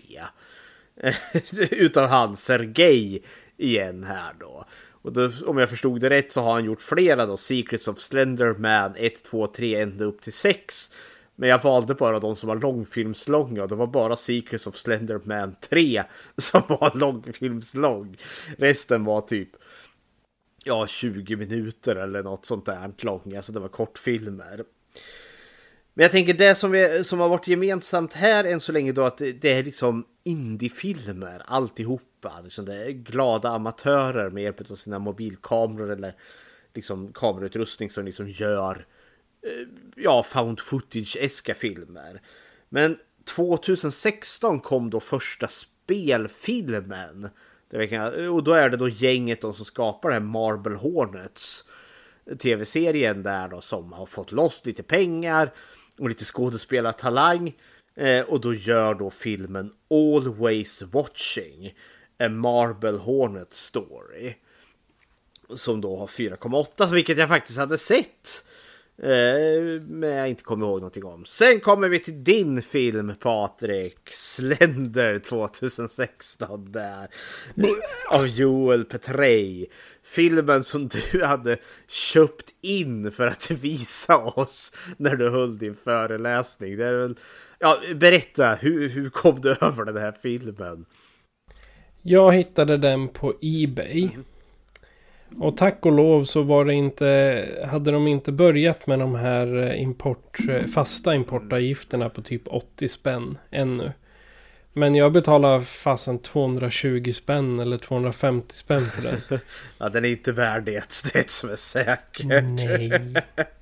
G: Utav han Sergej igen här då. Och då, om jag förstod det rätt så har han gjort flera då. Secrets of Slenderman ett, två, tre ända upp till sex. Men jag valde bara de som var långfilmslånga. Och det var bara Secrets of Slenderman tre som var långfilmslång. Resten var typ ja, tjugo minuter eller något sånt där långa. Så det var kortfilmer. Men jag tänker det som, vi, som har varit gemensamt här än så länge då, att det är liksom indiefilmer alltihopa. Liksom det är glada amatörer med hjälp av sina mobilkameror eller liksom kamerautrustning som liksom gör ja, found footage-eska filmer. Men tjugohundrasexton kom då första spelfilmen. Och då är det då gänget de som skapar det här Marble Hornets tv-serien där då, som har fått loss lite pengar och lite skådespelartalang. Eh, och då gör då filmen Always Watching, A Marble Hornet Story. Som då har fyra komma åtta, vilket jag faktiskt hade sett. Eh, men jag inte kommer ihåg någonting om. Sen kommer vi till din film, Patrik. Slender tjugohundrasexton där. Av Joel Petrey. Filmen som du hade köpt in för att visa oss när du höll din föreläsning. Det är väl... Ja, berätta, hur, hur kom du över den här filmen?
F: Jag hittade den på eBay. Mm. Och tack och lov så var det inte, hade de inte börjat med de här import, fasta importavgifterna på typ åttio spänn ännu. Men jag betalar fasen tvåhundratjugo spänn eller tvåhundrafemtio spänn för den.
G: Ja, den är inte värd det, det som är säkert.
F: Nej.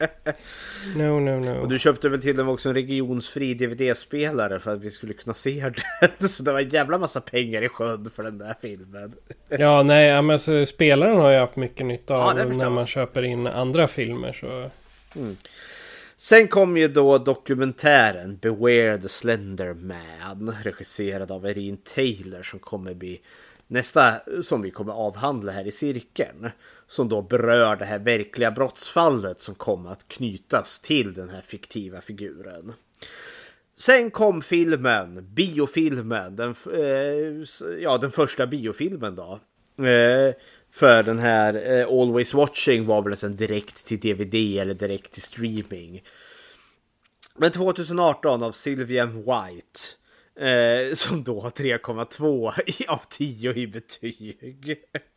F: No, no, no.
G: Och du köpte väl till dem också en regionsfri D V D-spelare för att vi skulle kunna se den. Så det var en jävla massa pengar i sjön för den där filmen.
F: Ja, nej, men så spelaren har jag haft mycket nytta av
G: ja,
F: när man köper in andra filmer. Så...
G: Mm. Sen kom ju då dokumentären Beware the Slender Man, regisserad av Erin Taylor, som kommer bli nästa som vi kommer avhandla här i cirkeln, som då berör det här verkliga brottsfallet som kommer att knytas till den här fiktiva figuren. Sen kom filmen, biofilmen, den, eh, ja, den första biofilmen då. Eh, för den här eh, Always Watching var väl sen direkt till D V D eller direkt till streaming. Men tjugoarton av Sylvia White, eh, som då har tre komma två av tio i betyg.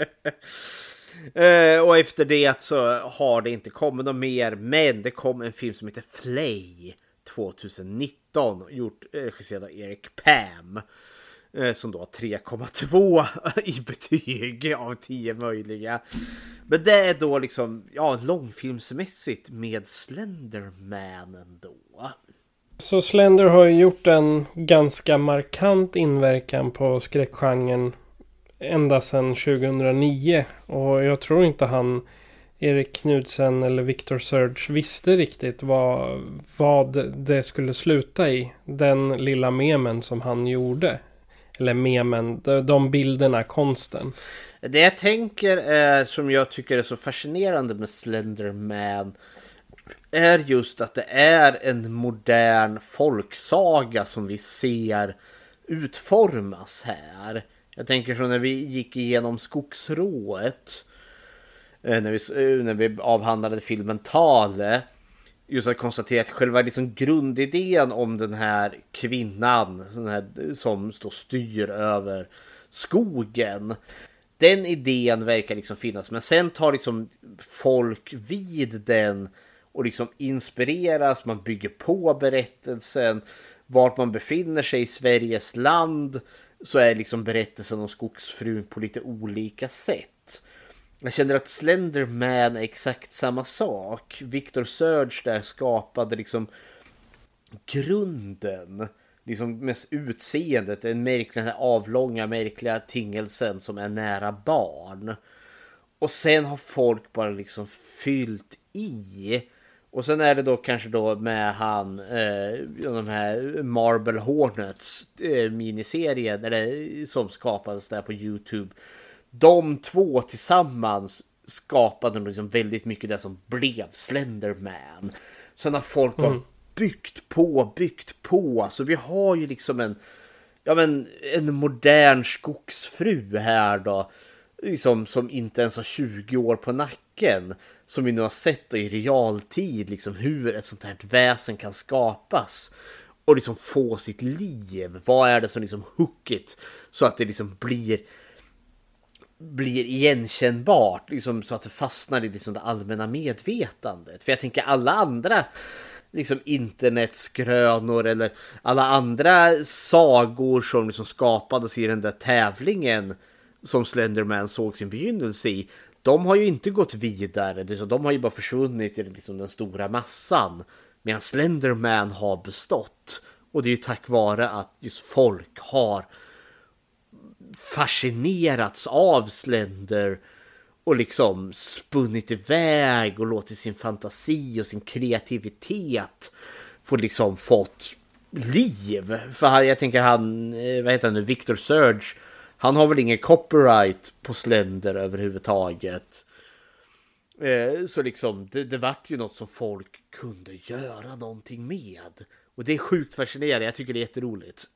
G: eh, och efter det så har det inte kommit något mer, men det kom en film som heter Flay tjugonitton, gjort regisserad av Eric Pam, som då har tre komma två i betyg av tio möjliga. Men det är då liksom, ja, långfilmsmässigt med Slenderman ändå.
F: Så Slender har ju gjort en ganska markant inverkan på skräckgenren ända sedan tjugohundranio. Och jag tror inte han, Erik Knudsen eller Victor Surge, visste riktigt vad, vad det skulle sluta i. Den lilla memen som han gjorde. Eller memen, de bilderna, konsten.
G: Det jag tänker är, som jag tycker är så fascinerande med Slenderman, är just att det är en modern folksaga som vi ser utformas här. Jag tänker så när vi gick igenom Skogsrået, när vi, när vi avhandlade filmen Tale, just att konstatera att själva liksom grundidén om den här kvinnan den här, som står styr över skogen, den idén verkar liksom finnas, men sen tar liksom folk vid den och liksom inspireras, man bygger på berättelsen, vart man befinner sig i Sveriges land, så är liksom berättelsen om skogsfrun på lite olika sätt. Jag känner att Slenderman är exakt samma sak. Victor Surge där skapade liksom grunden, liksom mest utseendet, den märkliga, avlånga, märkliga tingelsen som är nära barn. Och sen har folk bara liksom fyllt i. Och sen är det då kanske då med han, eh, de här Marble Hornets eh, miniserien eller, som skapades där på YouTube. De två tillsammans skapade liksom väldigt mycket det som blev Slenderman. Sen har folk bara mm. byggt på, byggt på. Så vi har ju liksom en, ja men, en modern skogsfru här då. Liksom, som inte ens har tjugo år på nacken. Som vi nu har sett i realtid. Liksom, hur ett sånt här väsen kan skapas. Och liksom få sitt liv. Vad är det som liksom hookigt. Så att det liksom blir... blir igenkännbart, liksom, så att det fastnar i liksom det allmänna medvetandet. För jag tänker alla andra liksom internetskrönor eller alla andra sagor som liksom skapades i den där tävlingen som Slenderman såg sin begynnelse i. De har ju inte gått vidare. De har ju bara försvunnit i liksom den stora massan. Medan Slenderman har bestått. Och det är ju tack vare att just folk har fascinerats av Slender och liksom spunnit iväg och låtit sin fantasi och sin kreativitet få liksom fått liv. För jag tänker han, vad heter han nu, Victor Surge, han har väl ingen copyright på Slender överhuvudtaget. Så liksom det, det vart ju något som folk kunde göra någonting med. Och det är sjukt fascinerande, jag tycker det är jätteroligt.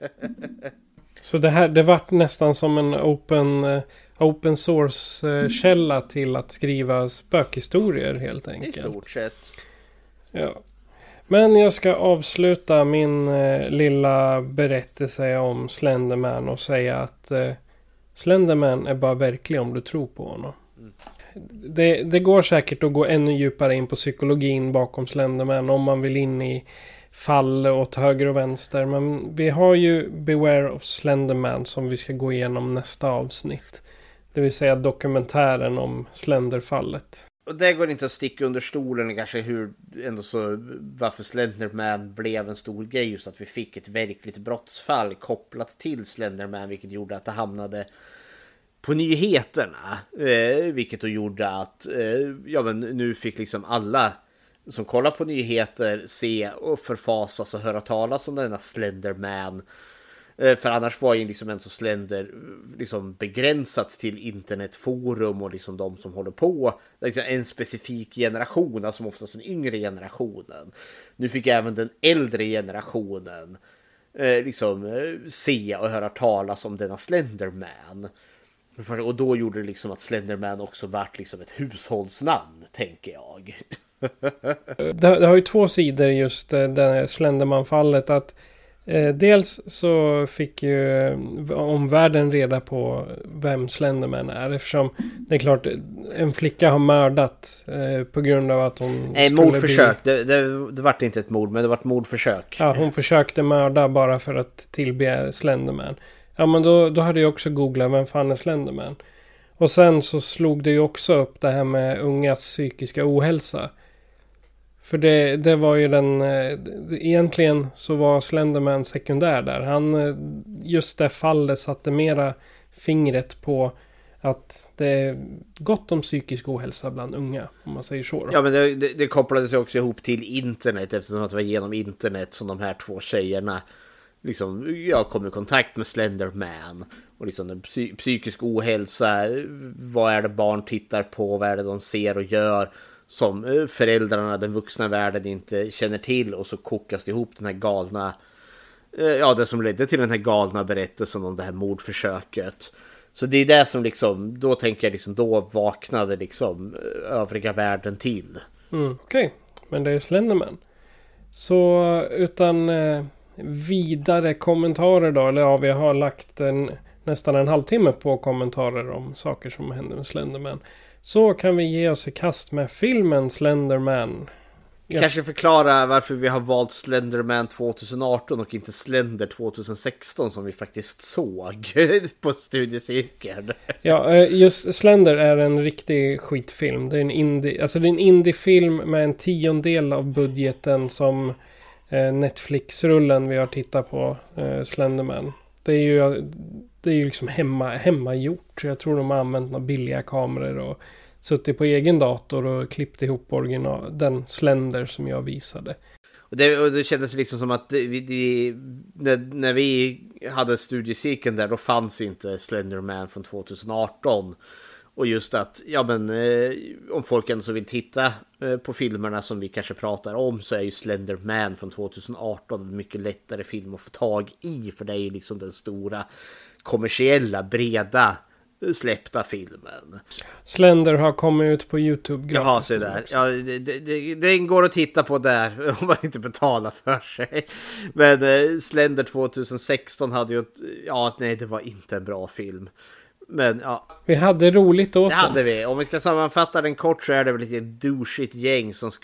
F: Så det här, det vart nästan som en open, open source källa till att skriva spökhistorier helt enkelt.
G: I stort sett.
F: Ja. Men jag ska avsluta min eh, lilla berättelse om Slenderman och säga att eh, Slenderman är bara verklig om du tror på honom. Mm. Det, det går säkert att gå ännu djupare in på psykologin bakom Slenderman om man vill in i fall åt höger och vänster. Men vi har ju Beware of Slenderman som vi ska gå igenom nästa avsnitt. Det vill säga dokumentären om Slenderfallet.
G: Och det går inte att sticka under stolen kanske hur ändå så varför Slenderman blev en stor grej, just att vi fick ett verkligt brottsfall kopplat till Slenderman, vilket gjorde att det hamnade på nyheterna, eh, vilket då gjorde att eh, ja men nu fick liksom alla som kollar på nyheter se och förfasas och höra talas om denna Slenderman. För annars var ju liksom en så Slender liksom begränsat till internetforum och liksom de som håller på. Liksom en specifik generation, alltså oftast den yngre generationen. Nu fick även den äldre generationen eh, liksom eh, se och höra talas om denna Slenderman. Och då gjorde det liksom att Slenderman också vart liksom ett hushållsnamn, tänker jag.
F: det, det har ju två sidor just det här Slenderman-fallet, att Eh, dels så fick ju eh, omvärlden reda på vem Slenderman är, eftersom det är klart en flicka har mördat eh, på grund av att hon
G: Nej, mordförsök. Bli... Det, det, det var inte ett mord, men det var ett mordförsök.
F: Ja, hon försökte mörda bara för att tillbe Slenderman. Ja, men då, då hade jag också googlat vem fan är Slenderman. Och sen så slog det ju också upp det här med ungas psykiska ohälsa. För det, det var ju den... Egentligen så var Slenderman sekundär där. Han, just det fallet satte mera fingret på att det är gott om psykisk ohälsa bland unga, om man säger så då.
G: Ja, men det, det, det kopplades ju också ihop till internet, eftersom att det var genom internet som de här två tjejerna liksom, jag kom i kontakt med Slenderman. Och liksom den psy- psykisk ohälsa, vad är det barn tittar på, vad är det de ser och gör som föräldrarna, den vuxna världen inte känner till, och så kokas det ihop den här galna, ja, det som ledde till den här galna berättelsen om det här mordförsöket. Så det är det som liksom, då tänker jag liksom, då vaknade liksom övriga världen till.
F: Mm, okej, okay. Men det är Slenderman. Så utan eh, vidare kommentarer då, eller ja, vi har lagt en, nästan en halvtimme på kommentarer om saker som händer med Slenderman. Så kan vi ge oss i kast med filmen Slenderman. Ja.
G: Kanske förklara varför vi har valt Slenderman tjugo arton och inte Slender tjugo sexton som vi faktiskt såg på studiecirkeln.
F: Ja, just Slender är en riktig skitfilm. Det är en indie, alltså det är en indiefilm med en tiondel av budgeten som Netflix-rullen vi har tittat på, Slenderman. Det är ju det är ju liksom hemma, hemmagjort. Jag tror de har använt några billiga kameror och suttit på egen dator och klippt ihop original, den Slender som jag visade.
G: Och det, och det kändes liksom som att vi, vi, när, när vi hade studiecirkeln där, då fanns inte Slenderman från tjugo arton. Och just att, ja men, eh, om folk ändå så vill titta eh, på filmerna som vi kanske pratar om, så är ju Slenderman från tjugo arton en mycket lättare film att få tag i, för det är ju liksom den stora kommersiella, breda släppta filmen.
F: Slender har kommit ut på YouTube gratis.
G: Jaha, se där. Ja, det, det, det går att titta på där om man inte betalar för sig. Men eh, Slender tjugo sexton hade ju, ja nej, det var inte en bra film. Men ja,
F: vi hade roligt åt
G: det hade vi. Om vi ska sammanfatta den kort, så är det väl ett douchigt gäng som ska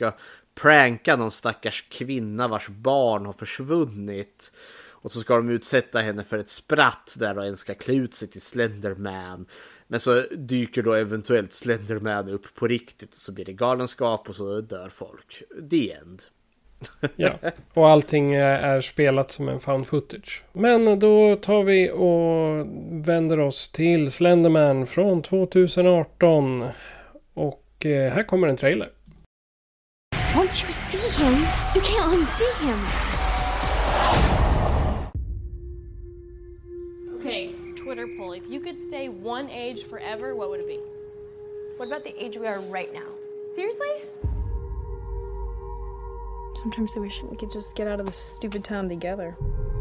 G: pranka någon stackars kvinna vars barn har försvunnit. Och så ska de utsätta henne för ett spratt där de ska klä ut sig till Slenderman. Men så dyker då eventuellt Slenderman upp på riktigt och så blir det galenskap och så dör folk. The end.
F: Ja, och allting är spelat som en found footage. Men då tar vi och vänder oss till Slenderman från tjugo arton. Och här kommer en trailer.
E: Once you see him, you can't unsee him.
H: Okay, Twitter poll. If you could stay one age forever, what would it be?
I: What about the age we are right now?
H: Seriously?
I: Sometimes I wish we could just get out of this stupid town together.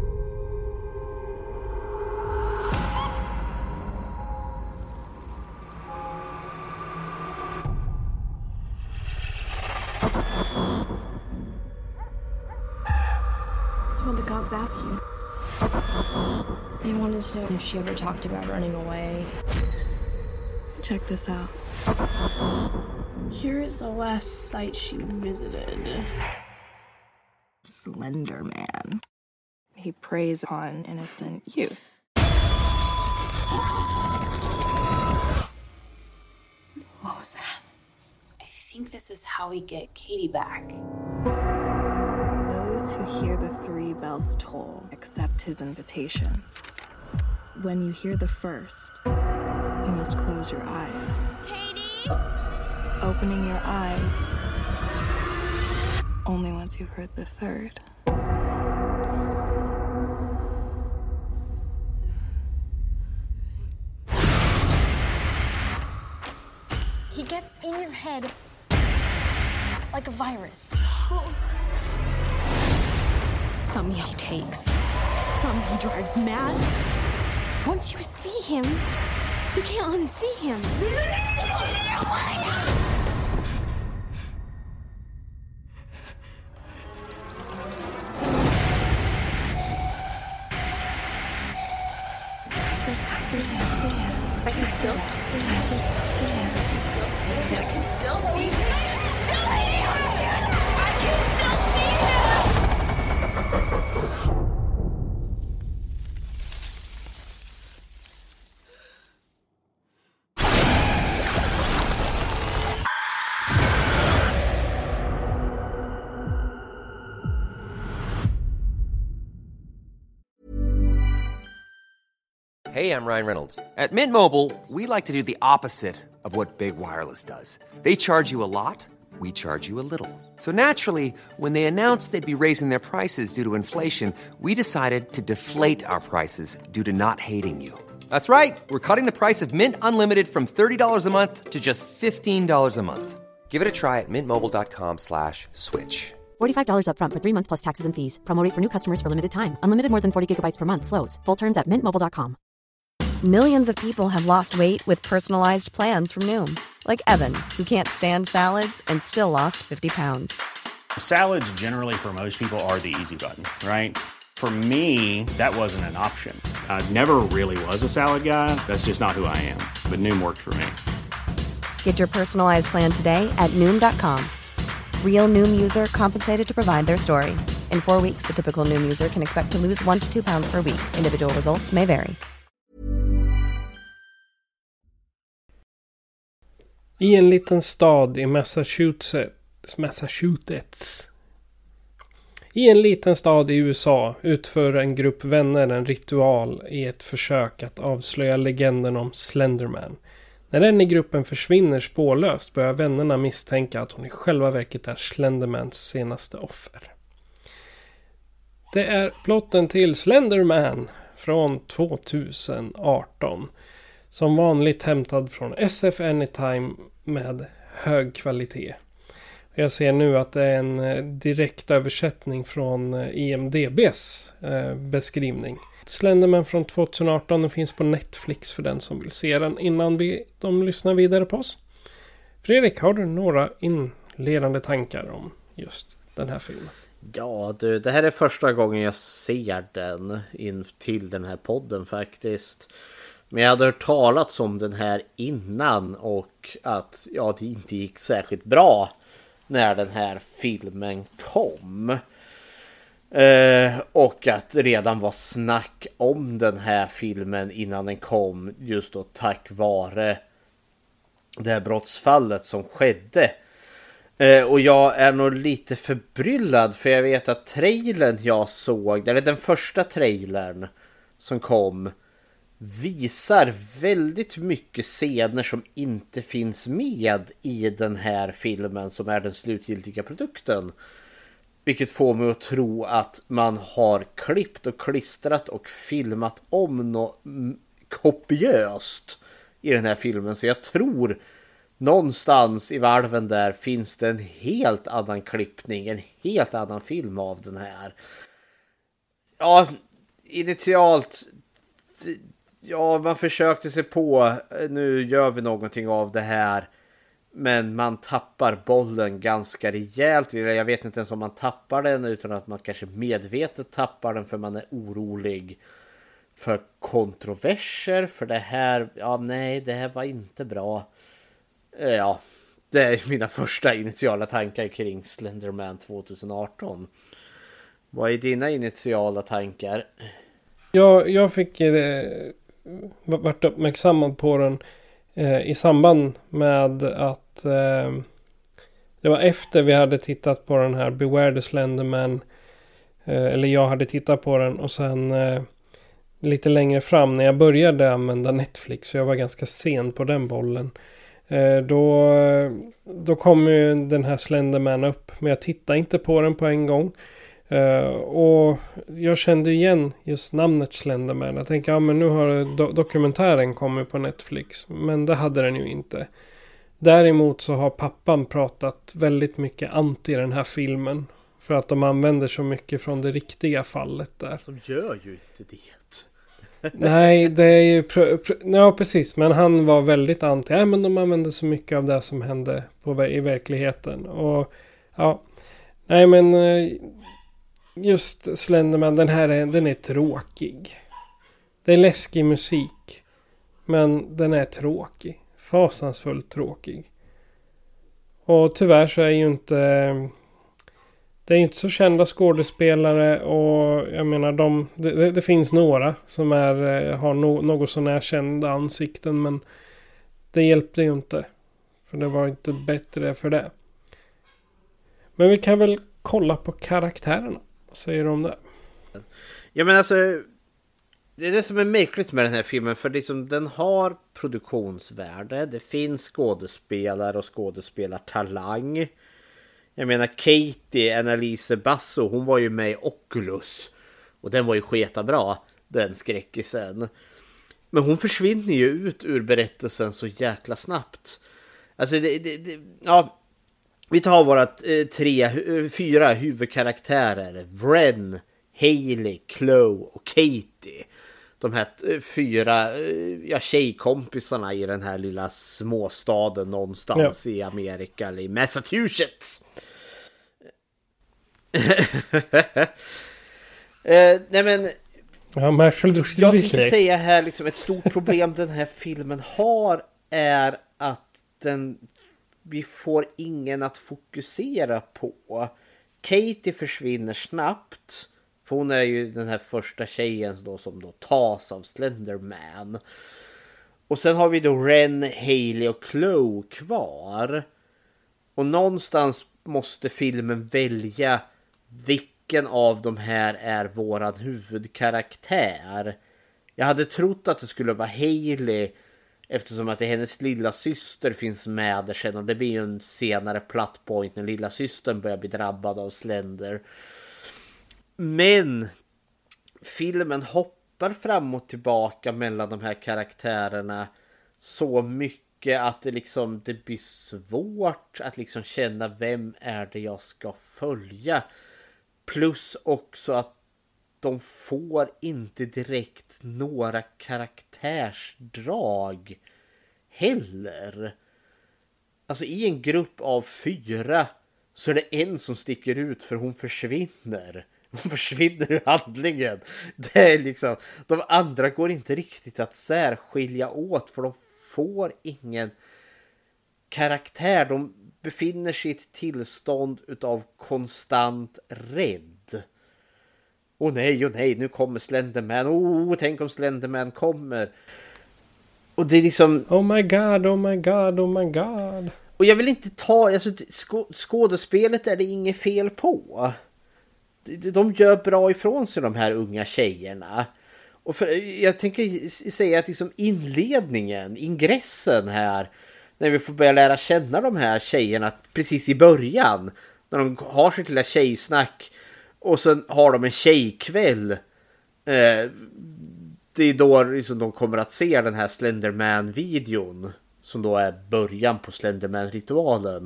E: So what the cops ask you?
I: They wanted to know if she ever talked about running away. Check this out.
E: Here is the last site she visited.
J: Slenderman. He preys on innocent youth.
E: What was that?
K: I think this is how we get Katie back.
J: Those who hear the three bells toll accept his invitation. When you hear the first, you must close your eyes.
E: Katie!
J: Opening your eyes only once you've heard the third.
H: He gets in your head like a virus.
E: Something he takes. Something he drives mad. Once you see him, you can't unsee him.
I: I can still see him. I can still see him. I can still see him. I can still see him. I can still see him.
A: Hey, I'm Ryan Reynolds. At Mint Mobile, we like to do the opposite of what Big Wireless does. They charge you a lot, we charge you a little. So naturally, when they announced they'd be raising their prices due to inflation, we decided to deflate our prices due to not hating you. That's right. We're cutting the price of Mint Unlimited from thirty dollars a month to just fifteen dollars a month. Give it a try at mintmobile.com slash switch.
B: forty-five dollars up front for three months plus taxes and fees. Promo rate for new customers for limited time. Unlimited more than forty gigabytes per month slows. Full terms at mint mobile dot com.
L: Millions of people have lost weight with personalized plans from Noom. Like Evan, who can't stand salads and still lost fifty pounds.
M: Salads generally for most people are the easy button, right? For me, that wasn't an option. I never really was a salad guy. That's just not who I am. But Noom worked for me.
L: Get your personalized plan today at Noom dot com. Real Noom user compensated to provide their story. In four weeks, the typical Noom user can expect to lose one to two pounds per week. Individual results may vary.
F: I en liten stad i Massachusetts, Massachusetts. I en liten stad i U S A utför en grupp vänner en ritual i ett försök att avslöja legenden om Slenderman. När den i gruppen försvinner spårlöst börjar vännerna misstänka att hon i själva verket är Slendermans senaste offer. Det är plotten till Slenderman från tjugo arton. Som vanligt hämtad från S F Anytime med hög kvalitet. Jag ser nu att det är en direkt översättning från I M D B:s eh, beskrivning. Slenderman från tjugo arton finns på Netflix för den som vill se den innan vi, de lyssnar vidare på oss. Fredrik, har du några inledande tankar om just den här filmen?
G: Ja du, det här är första gången jag ser den in till den här podden faktiskt. Men jag hade hört talat om den här innan och att ja, det inte gick särskilt bra. när den här filmen kom. Eh, och att redan var snack om den här filmen innan den kom, just då tack vare det här brottsfallet som skedde. Eh, och jag är nog lite förbryllad, för jag vet att trailern jag såg, eller den första trailern som kom, visar väldigt mycket scener som inte finns med i den här filmen som är den slutgiltiga produkten. Vilket får mig att tro att man har klippt och klistrat och filmat om något kopiöst i den här filmen. Så jag tror någonstans i valven där finns det en helt annan klippning, en helt annan film av den här. Ja, initialt, ja, man försökte sig på, nu gör vi någonting av det här. Men man tappar bollen ganska rejält. Jag vet inte ens om man tappar den, utan att man kanske medvetet tappar den för man är orolig för kontroverser. För det här, ja nej, det här var inte bra. Ja, det är mina första initiala tankar kring Slenderman tjugoarton. Vad är dina initiala tankar?
F: Ja, jag fick eh, varit uppmärksammad på den eh, i samband med att eh, det var efter vi hade tittat på den här Beware the Slenderman, eh, eller jag hade tittat på den, och sen eh, lite längre fram när jag började använda Netflix, så jag var ganska sen på den bollen. Eh, då, då kom ju den här Slenderman upp, men jag tittade inte på den på en gång. Uh, och jag kände igen just namnet Slenderman. Jag tänkte, ja men nu har do- dokumentären kommit på Netflix. Men det hade den ju inte. Däremot så har pappan pratat väldigt mycket anti den här filmen. För att de använder så mycket från det riktiga fallet där.
G: Som gör ju inte det.
F: Nej, det är ju... Pr- pr- ja, precis. Men han var väldigt anti. Ja, men de använder så mycket av det som hände på, i verkligheten. Och ja... Nej, men... Uh, Just Slenderman, den här är, den är tråkig. Det är läskig musik. Men den är tråkig. Fasansfullt tråkig. Och tyvärr så är ju inte... Det är ju inte så kända skådespelare. Och jag menar, de, det, det finns några som är, har no, något sån här kända ansikten. Men det hjälpte ju inte. För det var inte bättre för det. Men vi kan väl kolla på karaktärerna. Vad säger du om det?
G: Ja, men alltså, det är det som är märkligt med den här filmen. För liksom, den har produktionsvärde. Det finns skådespelare och skådespelartalang. Jag menar, Katie, Annalise Basso, hon var ju med i Oculus. Och den var ju sketa bra, den skräckisen. Men hon försvinner ju ut ur berättelsen så jäkla snabbt. Alltså, det, det, det ja... Vi tar våra eh, tre, fyra huvudkaraktärer. Wren, Hailey, Chloe och Katie. De här eh, fyra eh, ja, tjejkompisarna i den här lilla småstaden någonstans ja. i Amerika eller i Massachusetts. eh, nej men...
F: Ja,
G: jag tänkte säga här liksom, ett stort problem den här filmen har är att den... Vi får ingen att fokusera på. Katie försvinner snabbt. För hon är ju den här första tjejen då, som då tas av Slenderman. Och sen har vi då Wren, Hailey och Chloe kvar. Och någonstans måste filmen välja vilken av de här är våran huvudkaraktär. Jag hade trott att det skulle vara Hailey, eftersom att det hennes lilla syster finns med där sen. Och det blir ju en senare plotpoint när lilla systern börjar bli drabbad av Slender. Men filmen hoppar fram och tillbaka mellan de här karaktärerna så mycket att det liksom det blir svårt att liksom känna vem är det jag ska följa. Plus också att de får inte direkt några karaktärsdrag heller. Alltså i en grupp av fyra så är det en som sticker ut för hon försvinner. Hon försvinner ur handlingen. Det är liksom, de andra går inte riktigt att särskilja åt för de får ingen karaktär. De befinner sig i ett tillstånd utav konstant rädd. Åh nej, åh nej, nu kommer Slenderman. Åh, tänk om Slenderman kommer. Och det är liksom...
F: Oh my god, oh my god, oh my god.
G: Och jag vill inte ta... Alltså, skå- skådespelet är det inget fel på. De, de gör bra ifrån sig, de här unga tjejerna. Och för, jag tänker säga att liksom inledningen, ingressen här, när vi får börja lära känna de här tjejerna precis i början, när de har sitt lilla tjejsnack och sen har de en tjejkväll, eh, det är då liksom de kommer att se den här Slenderman-videon som då är början på Slenderman-ritualen.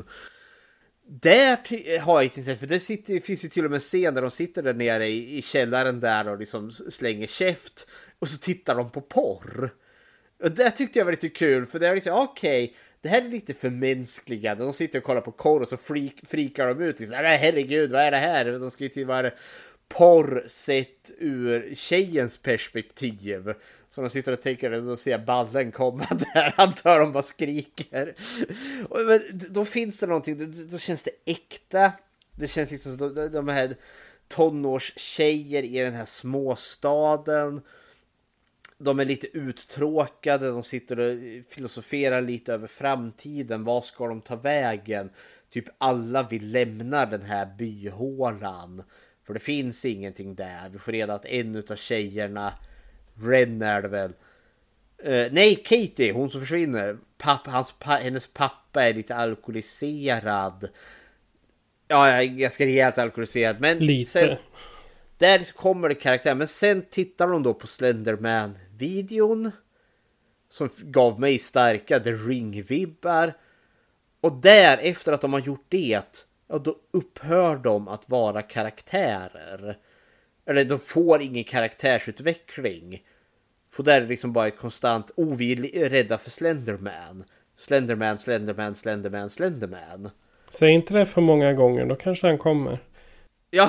G: Där ty- har jag inte sett, för det sitter, finns ju till och med en scen där de sitter där nere i, i källaren där och liksom slänger käft och så tittar de på porr. Och det tyckte jag var lite kul, för det är liksom, okej, okay, det här är lite för mänskliga. De sitter och kollar på porr och så freak, freakar de ut. Liksom, nej, herregud, vad är det här? De ska ju till vara porr sett ur tjejens perspektiv. Så de sitter och tänker och då ser ballen komma där. Antar de bara skriker. Och, men, då finns det någonting, då, då känns det äkta. Det känns liksom som de, de här tonårstjejer i den här småstaden. De är lite uttråkade, de sitter och filosoferar lite över framtiden. Vad ska de ta vägen? Typ alla vill lämna den här byhålan. För det finns ingenting där. Vi får reda att en av tjejerna, Ren är det väl. Uh, nej, Katie, hon som försvinner. Papp, hans, pa, hennes pappa är lite alkoholiserad. Ja, jag är ganska rejält alkoholiserad. Men
F: lite.
G: Sen, där kommer det karaktär. Men sen tittar de då på Slenderman-videon. Som gav mig starka The Ring-vibbar. Och där, efter att de har gjort det, ja, då upphör de att vara karaktärer. Eller de får ingen karaktärsutveckling. För där är det liksom bara ett konstant ovillig rädda för Slenderman. Slenderman, Slenderman, Slenderman, Slenderman.
F: Säg inte det för många gånger, då kanske han kommer.
G: Ja,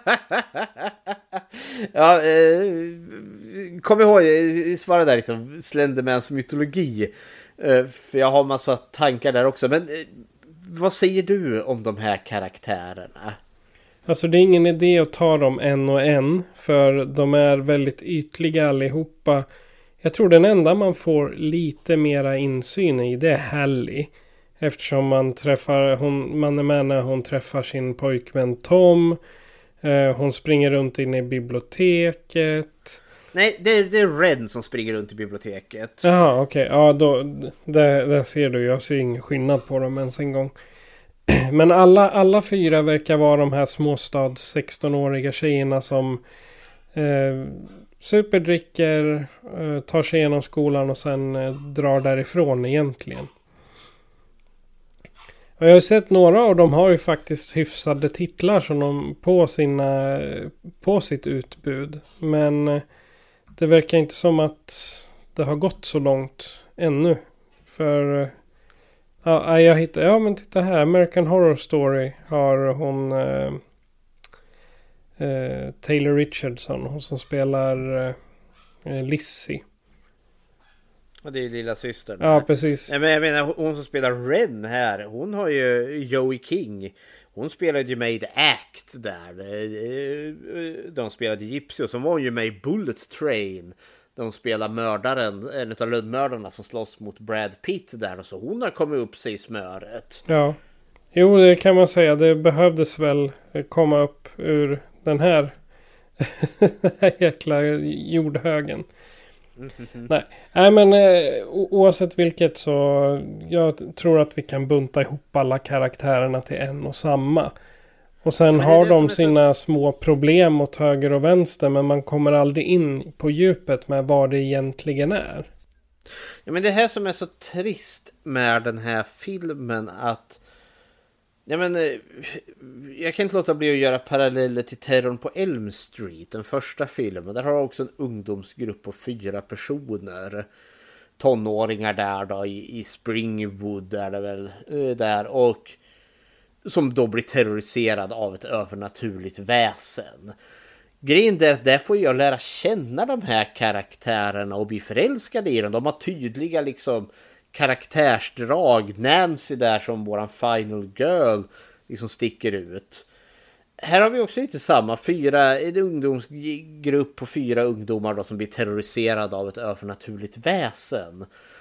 G: ja eh, kom ihåg, svara där liksom, Slendermans mytologi. Eh, för jag har massa tankar där också. Men eh, vad säger du om de här karaktärerna?
F: Alltså det är ingen idé att ta dem en och en. För de är väldigt ytliga allihopa. Jag tror den enda man får lite mera insyn i, det är Hallie. Eftersom man träffar, hon, man är med när hon träffar sin pojkvän Tom. Eh, hon springer runt inne i biblioteket.
G: Nej, det är, det är Ren som springer runt i biblioteket.
F: Jaha, okej. Okay. Ja, då, där, där ser du. Jag ser ingen skillnad på dem ens en gång. Men alla, alla fyra verkar vara de här småstads sexton-åriga tjejerna som eh, superdricker, eh, tar sig igenom skolan och sen eh, drar därifrån egentligen. Och jag har sett några av dem har ju faktiskt hyfsade titlar som de på, sina, på sitt utbud. Men eh, det verkar inte som att det har gått så långt ännu. För... Eh, Ja, jag hittar, ja men titta här. American Horror Story har hon eh, eh, Taylor Richardson. Hon som spelar eh, Lizzie.
G: Och det är lilla systern.
F: Ja, precis.
G: Ja, men jag menar, hon som spelar Ren här, hon har ju Joey King. Hon spelade ju med i The Act där. De spelade Gypsy och så var hon ju med i Bullet Train. De spelar mördaren, en av lönnmördarna som slåss mot Brad Pitt där. Och så hon har kommit upp sig i smöret.
F: Ja, jo det kan man säga. Det behövdes väl komma upp ur den här, den här jäkla jordhögen. Mm-hmm. Nej. Nej, men eh, oavsett vilket så jag tror att vi kan bunta ihop alla karaktärerna till en och samma. Och sen har de sina så... små problem åt höger och vänster, men man kommer aldrig in på djupet med vad det egentligen är.
G: Ja, men det här som är så trist med den här filmen att ja, men, jag kan inte låta bli att göra paralleller till Terrorn på Elm Street, den första filmen. Där har jag också en ungdomsgrupp på fyra personer. Tonåringar där då i, i Springwood där det väl där och som då blir terroriserad av ett övernaturligt väsen. Grejen är att där får jag lära känna de här karaktärerna och bli förälskade i dem. De har tydliga liksom karaktärsdrag. Nancy där som våran final girl liksom sticker ut. Här har vi också lite samma. Fyra, en ungdomsgrupp på fyra ungdomar då, som blir terroriserade av ett övernaturligt väsen.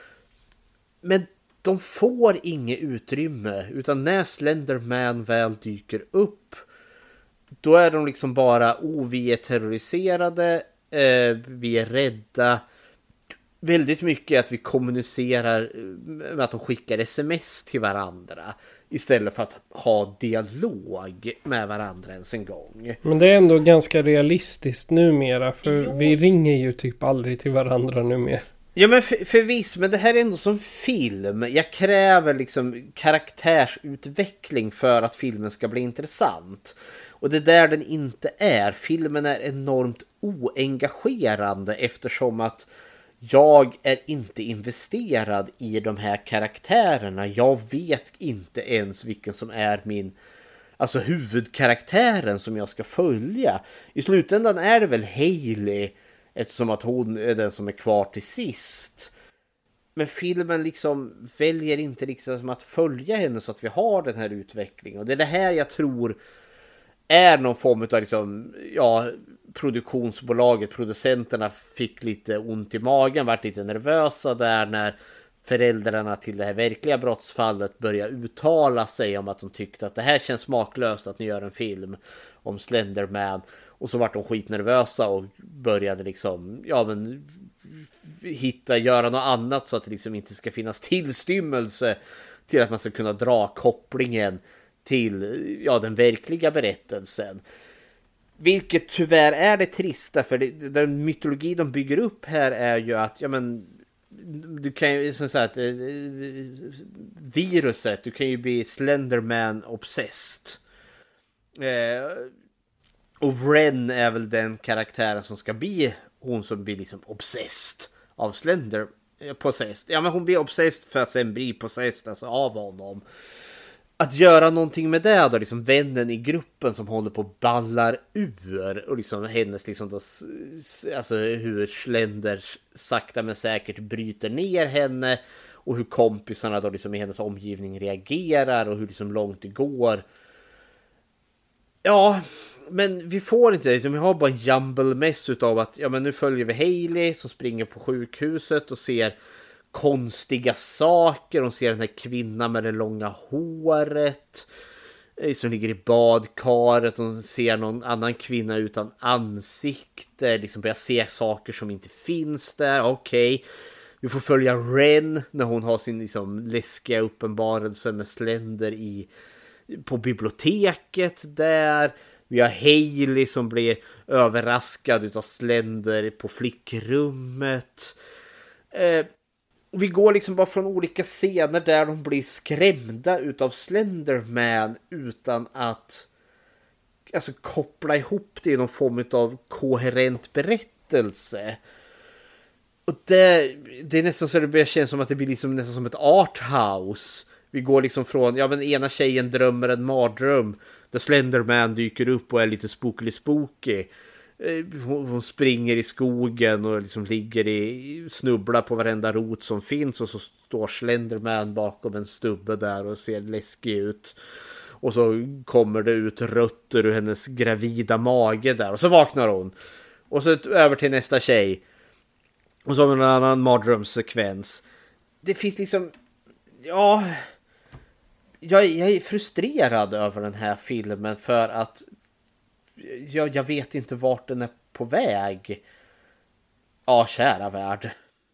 G: Men de får inget utrymme, utan när Slenderman väl dyker upp, då är de liksom bara, oh, vi är terroriserade, eh, vi är rädda. Väldigt mycket att vi kommunicerar med att de skickar sms till varandra istället för att ha dialog med varandra ens en gång.
F: Men det är ändå ganska realistiskt numera, för jo. vi ringer ju typ aldrig till varandra numera.
G: Ja, men för, för visst, men det här är ändå som film. Jag kräver liksom karaktärsutveckling för att filmen ska bli intressant. Och det är där den inte är. Filmen är enormt oengagerande eftersom att jag är inte investerad i de här karaktärerna. Jag vet inte ens vilken som är min, alltså huvudkaraktären som jag ska följa. I slutändan är det väl Hailey, eftersom att hon är den som är kvar till sist. Men filmen liksom väljer inte liksom att följa henne så att vi har den här utvecklingen. Och det är det här jag tror är någon form av liksom, ja, produktionsbolaget, producenterna fick lite ont i magen, vart lite nervösa där när föräldrarna till det här verkliga brottsfallet började uttala sig om att de tyckte att det här känns smaklöst att ni gör en film om Slenderman. Och så vart de skitnervösa och började liksom, ja men hitta, göra något annat så att det liksom inte ska finnas tillstymmelse till att man ska kunna dra kopplingen till, ja, den verkliga berättelsen. Vilket tyvärr är det trista, för det, den mytologi de bygger upp här är ju att, ja men, du kan ju som sagt, viruset, du kan ju bli Slenderman obsessed. Eh, och Wren är väl den karaktären som ska bli hon som blir liksom obsessed av Slender, possessed. Ja, men hon blir obsessed för att sen bli possessed alltså av honom. Att göra någonting med det då, liksom vännen i gruppen som håller på att ballar ur och liksom hennes liksom då, alltså hur Slender sakta men säkert bryter ner henne och hur kompisarna då liksom i hennes omgivning reagerar och hur liksom långt det går. Ja, men vi får inte det. Vi har bara en jumble mess utav att, ja men nu följer vi Hailey som springer på sjukhuset och ser konstiga saker. Hon ser den här kvinnan med det långa håret som ligger i badkaret. Hon ser någon annan kvinna utan ansikte. Liksom börjar se saker som inte finns där. Okej. Okay. Vi får följa Wren när hon har sin liksom läskiga uppenbarelse med Slender i, på biblioteket där. Vi har Hailey som blir överraskad utav Slender på flickrummet. Eh, vi går liksom bara från olika scener där de blir skrämda utav Slenderman utan att alltså koppla ihop det i någon form av koherent berättelse. Och det, det är nästan så det känns som att det blir liksom nästan som ett arthouse. Vi går liksom från, ja men ena tjejen drömmer en mardröm där Slenderman dyker upp och är lite spooky spooky. Hon, hon springer i skogen och liksom ligger i, snubblar på varenda rot som finns och så står Slenderman bakom en stubbe där och ser läskig ut. Och så kommer det ut rötter ur hennes gravida mage där och så vaknar hon. Och så över till nästa tjej. Och så en annan mardrömssekvens. Det finns liksom, ja, jag, jag är frustrerad över den här filmen för att jag, jag vet inte vart den är på väg. Ja, kära värld.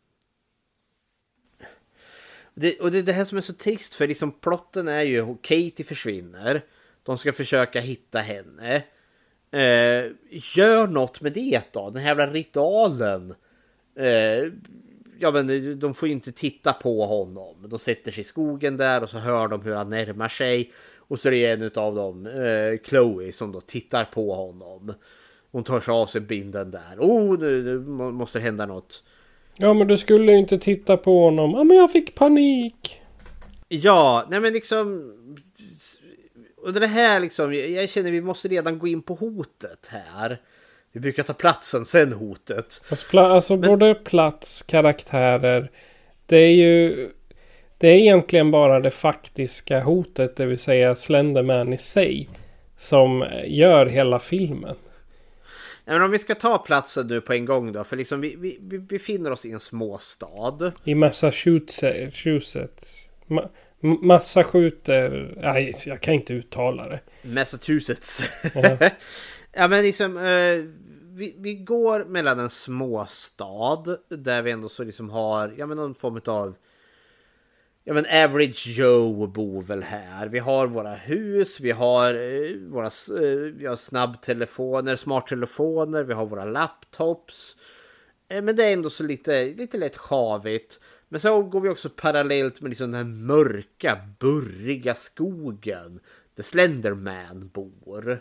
G: Det, och det är det här som är så trist, för liksom plotten är ju Katie försvinner. De ska försöka hitta henne. Eh, gör något med det då. Den här jävla ritualen. Eh, ja men de får ju inte titta på honom. De sätter sig i skogen där och så hör de hur han närmar sig. Och så är det en av dem, eh, Chloe, som då tittar på honom. Hon tar sig av sig binden där. Oh, nu, nu måste det hända något.
F: Ja, men du skulle ju inte titta på honom. Ja, men jag fick panik.
G: Ja, nej men liksom... Och det här liksom, jag känner vi måste redan gå in på hotet här. Vi brukar ta platsen sen hotet.
F: Alltså, alltså men... både plats, karaktärer. Det är ju... det är egentligen bara det faktiska hotet, det vill säga Slenderman i sig, som gör hela filmen.
G: Ja, men om vi ska ta platsen nu på en gång då, för liksom vi, vi, vi befinner oss i en småstad.
F: I Massachusetts. Ma- massa skjuter... Nej, jag kan inte uttala det.
G: Massachusetts.
F: Ja,
G: ja men liksom... Eh, vi, vi går mellan en småstad där vi ändå så liksom har... Ja men någon form av... Ja men average Joe bor väl här. Vi har våra hus, vi har eh, våra eh, vi har snabbtelefoner, smarttelefoner, vi har våra laptops. Eh, men det är ändå så lite, lite lätt sjavigt. Men så går vi också parallellt med liksom den här mörka, burriga skogen där Slenderman bor.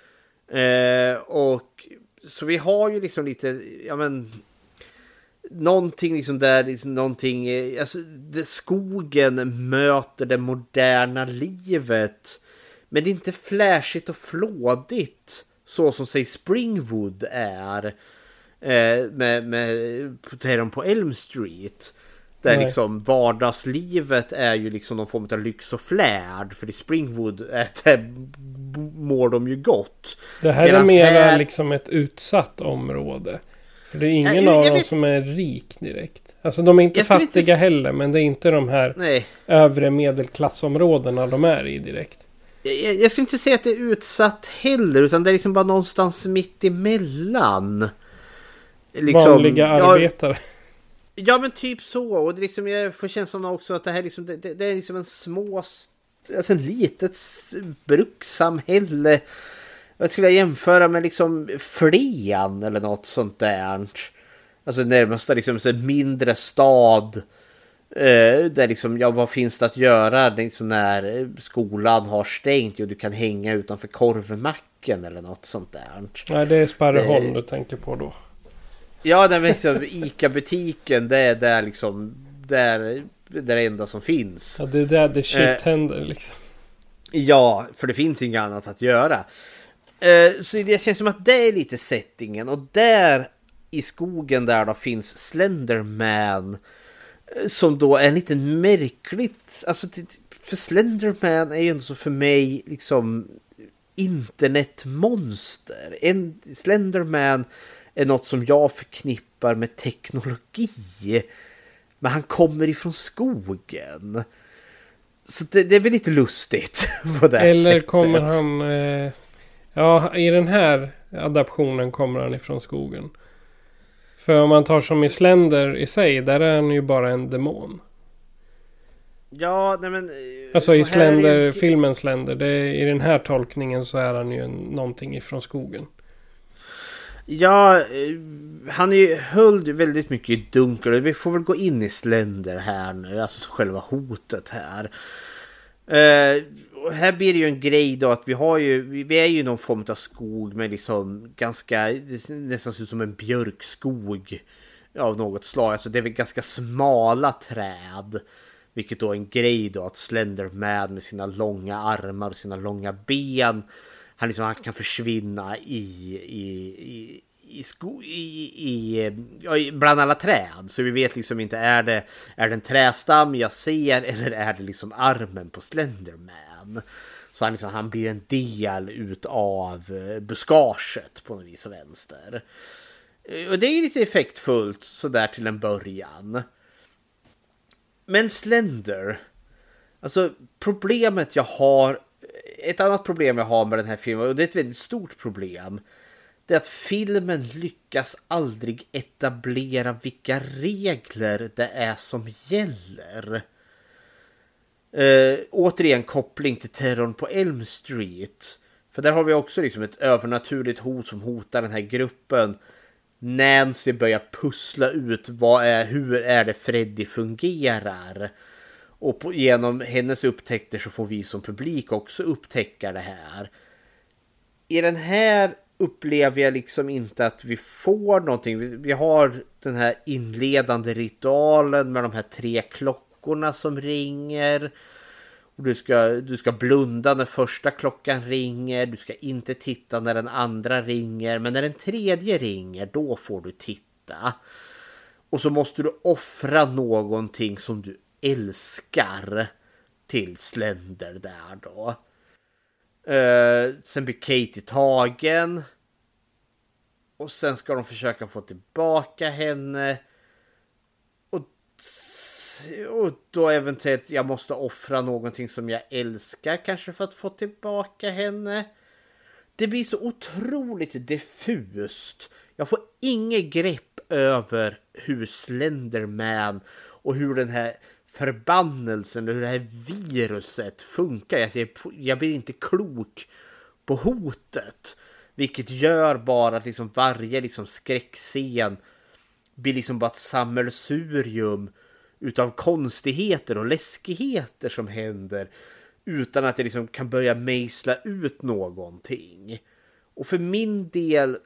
G: Eh, och så vi har ju liksom lite, ja men... Någonting liksom där, liksom någonting, alltså det, skogen möter det moderna livet. Men det är inte flashigt och flådigt så som säg Springwood är eh, med, med på, på Elm Street. Där
F: Nej.
G: liksom vardagslivet är ju liksom någon form av lyx och flärd. För i Springwood är, mår de ju gott.
F: Det här
G: Medans
F: är mer
G: här...
F: liksom ett utsatt område. För det är ingen
G: jag, jag,
F: av
G: jag
F: dem
G: vet...
F: som är rik direkt. Alltså de är inte fattiga inte... heller, men det är inte de här
G: Nej.
F: övre medelklassområdena de är i direkt.
G: Jag, jag skulle inte säga att det är utsatt heller, utan det är liksom bara någonstans mitt emellan. Liksom,
F: vanliga arbetare.
G: Ja, ja men typ så. Och det liksom, jag får känslan också att det här liksom, det, det är liksom en små, alltså en litet brukssamhälle. Jag skulle jämföra med liksom Flen eller något sånt där. Alltså närmast liksom en mindre stad. Eh, där liksom, ja vad finns det att göra liksom när skolan har stängt och du kan hänga utanför korvmacken eller något sånt där.
F: Nej, det är Sparreholm det... du tänker på då.
G: Ja, den liksom, Ica-butiken, det är där liksom, där, det är det enda som finns.
F: Ja, det är där det shit eh, händer liksom.
G: Ja, för det finns inget annat att göra. Eh, så det känns som att det är lite settingen. Och där i skogen där då finns Slenderman. Som då är lite märkligt. Alltså, för Slenderman är ju ändå så för mig liksom internetmonster. En Slenderman är något som jag förknippar med teknologi. Men han kommer ifrån skogen. Så det, det är väl lite lustigt på det här
F: Eller
G: sättet.
F: kommer han... Eh, ja, i den här adaptionen kommer han ifrån skogen. För om man tar som i Slender i sig, där är han ju bara en demon.
G: Ja, nej men...
F: Alltså i Slender,
G: ju...
F: filmen Slender, det är, i den här tolkningen så är han ju någonting ifrån skogen.
G: Ja, han är ju höll väldigt mycket i dunkel. Vi får väl gå in i Slender här nu, alltså själva hotet här. Uh, här blir det ju en grej då att vi har ju, vi är ju någon form av skog med liksom ganska, nästan som en björkskog av något slag. Alltså det är väl ganska smala träd. Vilket då är en grej då att Slenderman med sina långa armar och sina långa ben, han liksom han kan försvinna i i i i, sko, i, i, ja, bland alla träd. Så vi vet liksom inte, är det är det en trästam jag ser eller är det liksom armen på Slenderman. Så han liksom, han blir en del utav buskaget på något vis och vänster. Och det är lite effektfullt så där till en början. Men Slender, alltså problemet jag har, ett annat problem jag har med den här filmen, och det är ett väldigt stort problem, det är att filmen lyckas aldrig etablera vilka regler det är som gäller. Eh, återigen koppling till terrorn på Elm Street. För där har vi också liksom ett övernaturligt hot som hotar den här gruppen. Nancy börjar pussla ut vad är, hur är det Freddy fungerar. Och på, genom hennes upptäckter så får vi som publik också upptäcka det här. I den här upplever jag liksom inte att vi får någonting. Vi, vi har den här inledande ritualen med de här tre klockorna som ringer. Och du ska, du ska blunda när första klockan ringer. Du ska inte titta när den andra ringer. Men när den tredje ringer, då får du titta. Och så måste du offra någonting som du älskar till Slender där då. Uh, sen blir Katie tagen. Och sen ska de försöka få tillbaka henne. Och, och då eventuellt jag måste offra någonting som jag älskar kanske för att få tillbaka henne. Det blir så otroligt diffust. Jag får inget grepp över hur Slenderman och hur den här förbannelsen, hur det här viruset funkar. Jag, jag blir inte klok på hotet. Vilket gör bara att liksom varje liksom skräckscen blir liksom bara ett sammelsurium utav konstigheter och läskigheter som händer. Utan att det liksom kan börja mejsla ut någonting. Och för min del...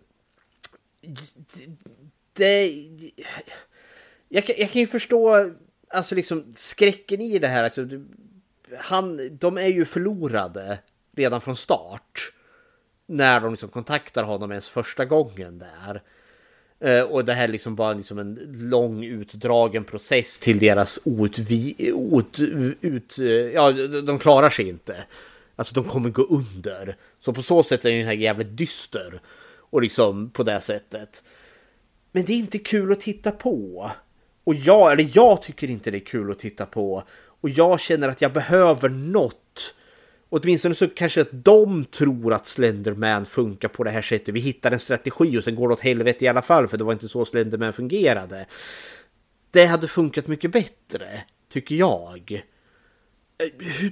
G: Det, jag, kan, jag kan ju förstå alltså liksom skräcken i det här. Alltså, han, de är ju förlorade redan från start. När de liksom kontaktar honom ens första gången där. Uh, och det här liksom bara liksom en lång utdragen process till deras outvi, ut, ut, uh, ja, de klarar sig inte. Alltså de kommer gå under. Så på så sätt är den här jävligt dyster. Och liksom på det sättet. Men det är inte kul att titta på. Och jag, eller jag tycker inte det är kul att titta på. Och jag känner att jag behöver något. Och åtminstone så kanske att de tror att Slenderman funkar på det här sättet. Vi hittar en strategi och sen går det åt helvete i alla fall. För det var inte så Slenderman fungerade. Det hade funkat mycket bättre, tycker jag. Hur,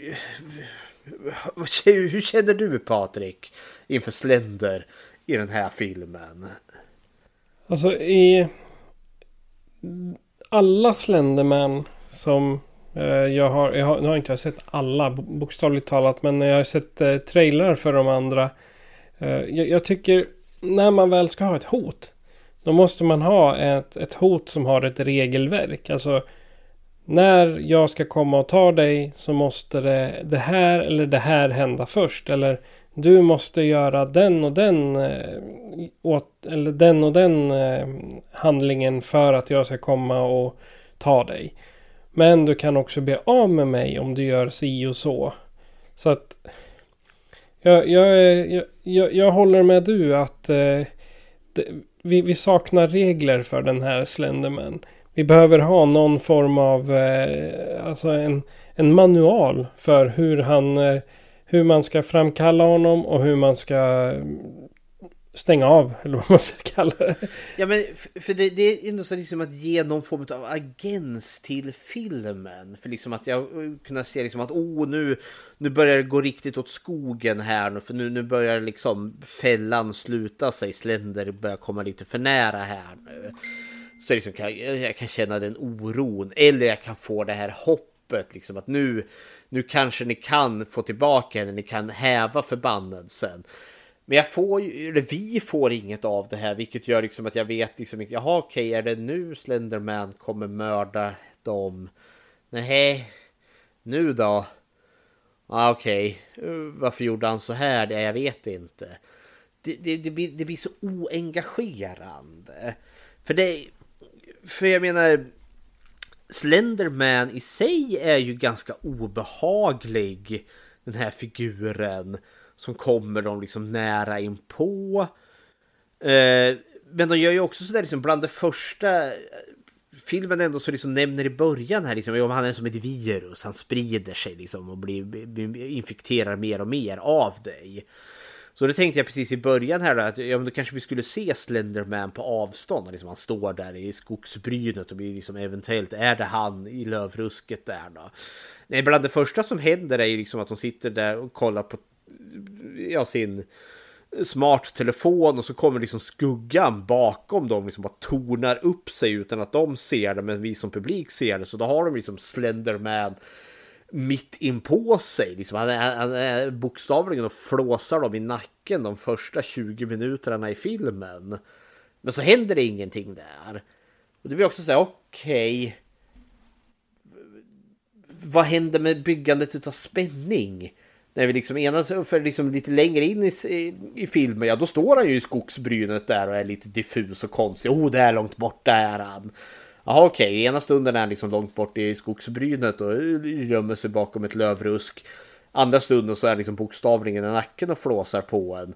G: hur, hur känner du, Patrik, inför Slender i den här filmen?
F: Alltså i alla Slenderman som Jag har, jag har, nu har inte jag sett alla bokstavligt talat, men jag har sett eh, trailrar för de andra. Eh, jag, jag tycker när man väl ska ha ett hot, då måste man ha ett, ett hot som har ett regelverk. Alltså när jag ska komma och ta dig så måste det, det här eller det här hända först. Eller du måste göra den och den eh, åt, eller den och den eh, handlingen för att jag ska komma och ta dig. Men du kan också bli av med mig om du gör si och så. Så att jag, jag, jag, jag, jag håller med du att eh, det, vi, vi saknar regler för den här Slenderman. Vi behöver ha någon form av eh, alltså en, en manual för hur, han, eh, hur man ska framkalla honom och hur man ska stänga av, eller vad man ska kalla det.
G: Ja, men för det, det är ändå så liksom att ge någon form av agens till filmen. För liksom att jag kunna se liksom att oh, nu, nu börjar det gå riktigt åt skogen här nu. För nu, nu börjar liksom fällan sluta sig. Slender börjar komma lite för nära här nu. Så liksom kan, jag kan känna den oron. Eller jag kan få det här hoppet liksom att nu, nu kanske ni kan få tillbaka henne. Ni kan häva förbannelsen. Men jag får ju, eller vi får inget av det här, vilket gör liksom att jag vet liksom inte, jaha okej, är det nu Slenderman kommer mörda dem? Nej, nu då? Ah, okej, varför gjorde han så här? Det, jag vet inte. Det, det, det, blir, det blir så oengagerande. För det, för jag menar, Slenderman i sig är ju ganska obehaglig, den här figuren. Som kommer de liksom nära in på. Eh, men de gör ju också sådär liksom bland det första filmen ändå så liksom nämner i början här liksom, han är som ett virus. Han sprider sig liksom och blir, blir infekterar mer och mer av dig. Så det tänkte jag precis i början här då, att ja, men då kanske vi skulle se Slenderman på avstånd. Liksom han står där i skogsbrynet och blir liksom, eventuellt är det han i lövrusket där då. Nej, bland det första som händer är ju liksom att de sitter där och kollar på ja, sin smart telefon och så kommer liksom skuggan bakom dem liksom bara tornar upp sig utan att de ser det, men vi som publik ser det. Så då har de liksom Slenderman mitt in på sig liksom. Han är, han är bokstavligen och flåsar dem i nacken de första tjugo minuterna i filmen. Men så händer det ingenting där. Och det blir också så här, okej, okay, vad händer med byggandet utav spänning? När vi liksom enas för liksom lite längre in i, i, i filmen, ja då står han ju i skogsbrynet där och är lite diffus och konstig. Oh, det är långt borta är han. Jaha, okej, okay. Ena stunden är han liksom långt bort i skogsbrynet och gömmer sig bakom ett lövrusk. Andra stunden så är han liksom bokstavligen i nacken och flåsar på en.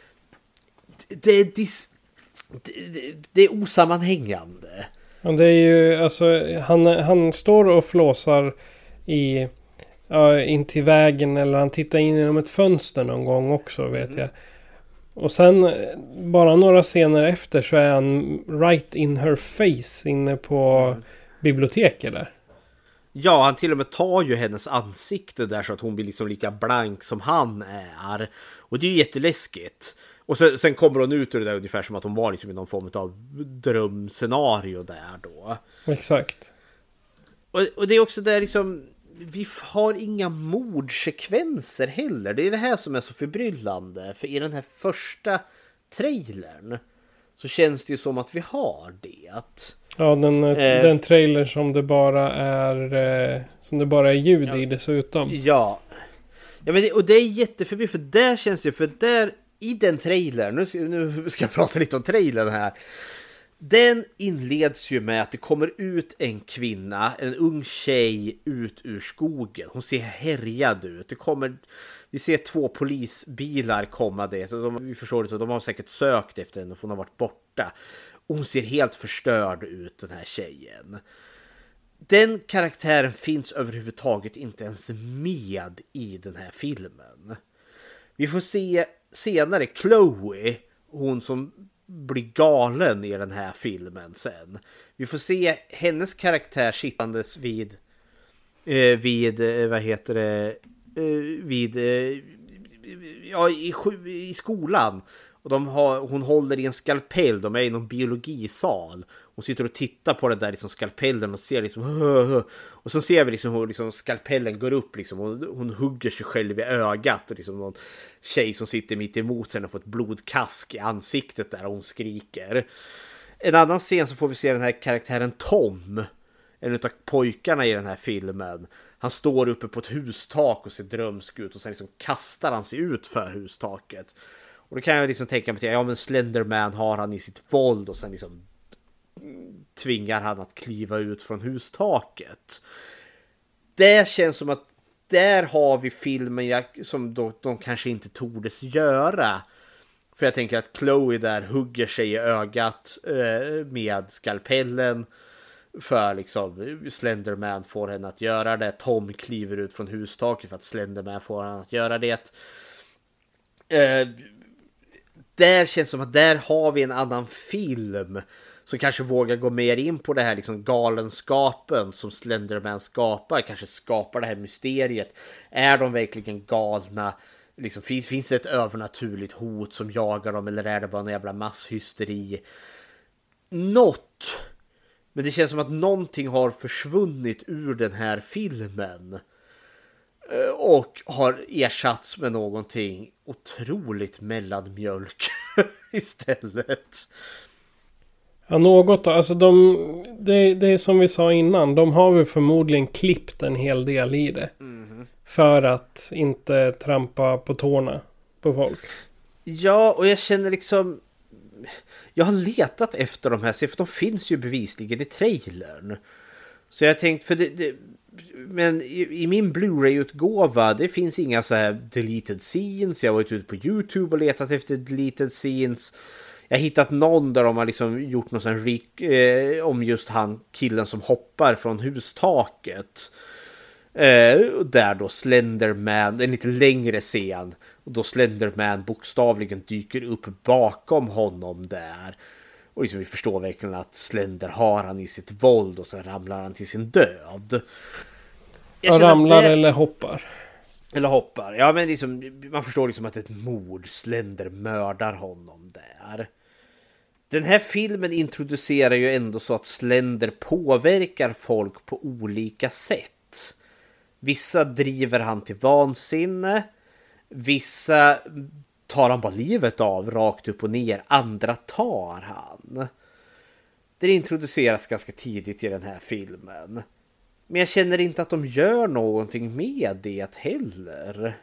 G: Det är, dis... det, det är osammanhängande.
F: Ja, det är ju, alltså, han, han står och flåsar i, ja, in till vägen, eller han tittar in genom ett fönster någon gång också, vet mm. jag. Och sen bara några scener efter så är han right in her face inne på mm. biblioteket där.
G: Ja, han till och med tar ju hennes ansikte där så att hon blir liksom lika blank som han är. Och det är ju jätteläskigt. Och sen, sen kommer hon ut ur det där ungefär som att hon var liksom i någon form av drömscenario där då.
F: Exakt.
G: Och, och det är också där liksom, vi har inga mordsekvenser heller. Det är det här som är så förbryllande. För i den här första trailern så känns det ju som att vi har det.
F: Ja, den, eh, den trailer som det bara är eh, som det bara är ljud ja, i dessutom.
G: Ja. Ja, men det, och det är jätteförbryllande, för där känns det, för där i den trailern, nu ska, nu ska jag prata lite om trailern här. Den inleds ju med att det kommer ut en kvinna, en ung tjej ut ur skogen. Hon ser härjad ut. Det kommer, vi ser två polisbilar komma dit. De, vi förstår det så, de har säkert sökt efter henne för hon har varit borta. Och hon ser helt förstörd ut, den här tjejen. Den karaktären finns överhuvudtaget inte ens med i den här filmen. Vi får se senare Chloe, hon som blir galen i den här filmen sen. Vi får se hennes karaktär sittandes vid eh, vid, eh, vad heter det eh, vid eh, ja, i, i skolan. Och de har, hon håller i en skalpell, de är i någon biologisal. Hon sitter och tittar på den där liksom skalpellen och ser liksom hö, hö. Och så ser vi liksom hur liksom skalpellen går upp liksom. Hon, hon hugger sig själv i ögat. Och liksom någon tjej som sitter mitt emot henne får ett blodkask i ansiktet där och hon skriker. En annan scen så får vi se den här karaktären Tom. En av pojkarna i den här filmen. Han står uppe på ett hustak och ser drömsk ut. Och sen liksom kastar han sig ut för hustaket. Och då kan jag liksom tänka mig till, ja men Slenderman har han i sitt våld och sen liksom tvingar han att kliva ut från hustaket. Det känns som att där har vi filmen jag, som då, de kanske inte tordes göra. För jag tänker att Chloe där hugger sig i ögat eh, med skalpellen. För liksom Slenderman får henne att göra det. Tom kliver ut från hustaket för att Slenderman får henne att göra det. Eh, där känns som att där har vi en annan film som kanske vågar gå mer in på det här liksom galenskapen som Slenderman skapar, kanske skapar det här mysteriet. Är de verkligen galna? Liksom, finns, finns det ett övernaturligt hot som jagar dem, eller är det bara en jävla masshysteri? Något. Men det känns som att någonting har försvunnit ur den här filmen och har ersatts med någonting otroligt mellanmjölk istället.
F: Ja, något. Alltså de, det, det är som vi sa innan. De har väl förmodligen klippt en hel del i det. Mm. För att inte trampa på tårna på folk.
G: Ja, och jag känner liksom... Jag har letat efter de här, för de finns ju bevisligen i trailern. Så jag tänkte, för det... det men i, i min Blu-ray-utgåva det finns inga så här deleted scenes. Jag har varit ute på YouTube och letat efter deleted scenes. Jag har hittat någon där de har liksom gjort någon sån rik, eh, om just han killen som hoppar från hustaket. Eh, där då Slenderman, en lite längre scen, och då Slenderman bokstavligen dyker upp bakom honom där. Och liksom vi förstår verkligen att Slender har han i sitt våld och så ramlar han till sin död.
F: Jag ramlar det... eller hoppar.
G: Eller hoppar. Ja, men liksom, man förstår liksom att ett mord, Slender mördar honom där. Den här filmen introducerar ju ändå så att Slender påverkar folk på olika sätt. Vissa driver han till vansinne. Vissa tar han bara livet av rakt upp och ner. Andra tar han. Det introduceras ganska tidigt i den här filmen. Men jag känner inte att de gör någonting med det heller.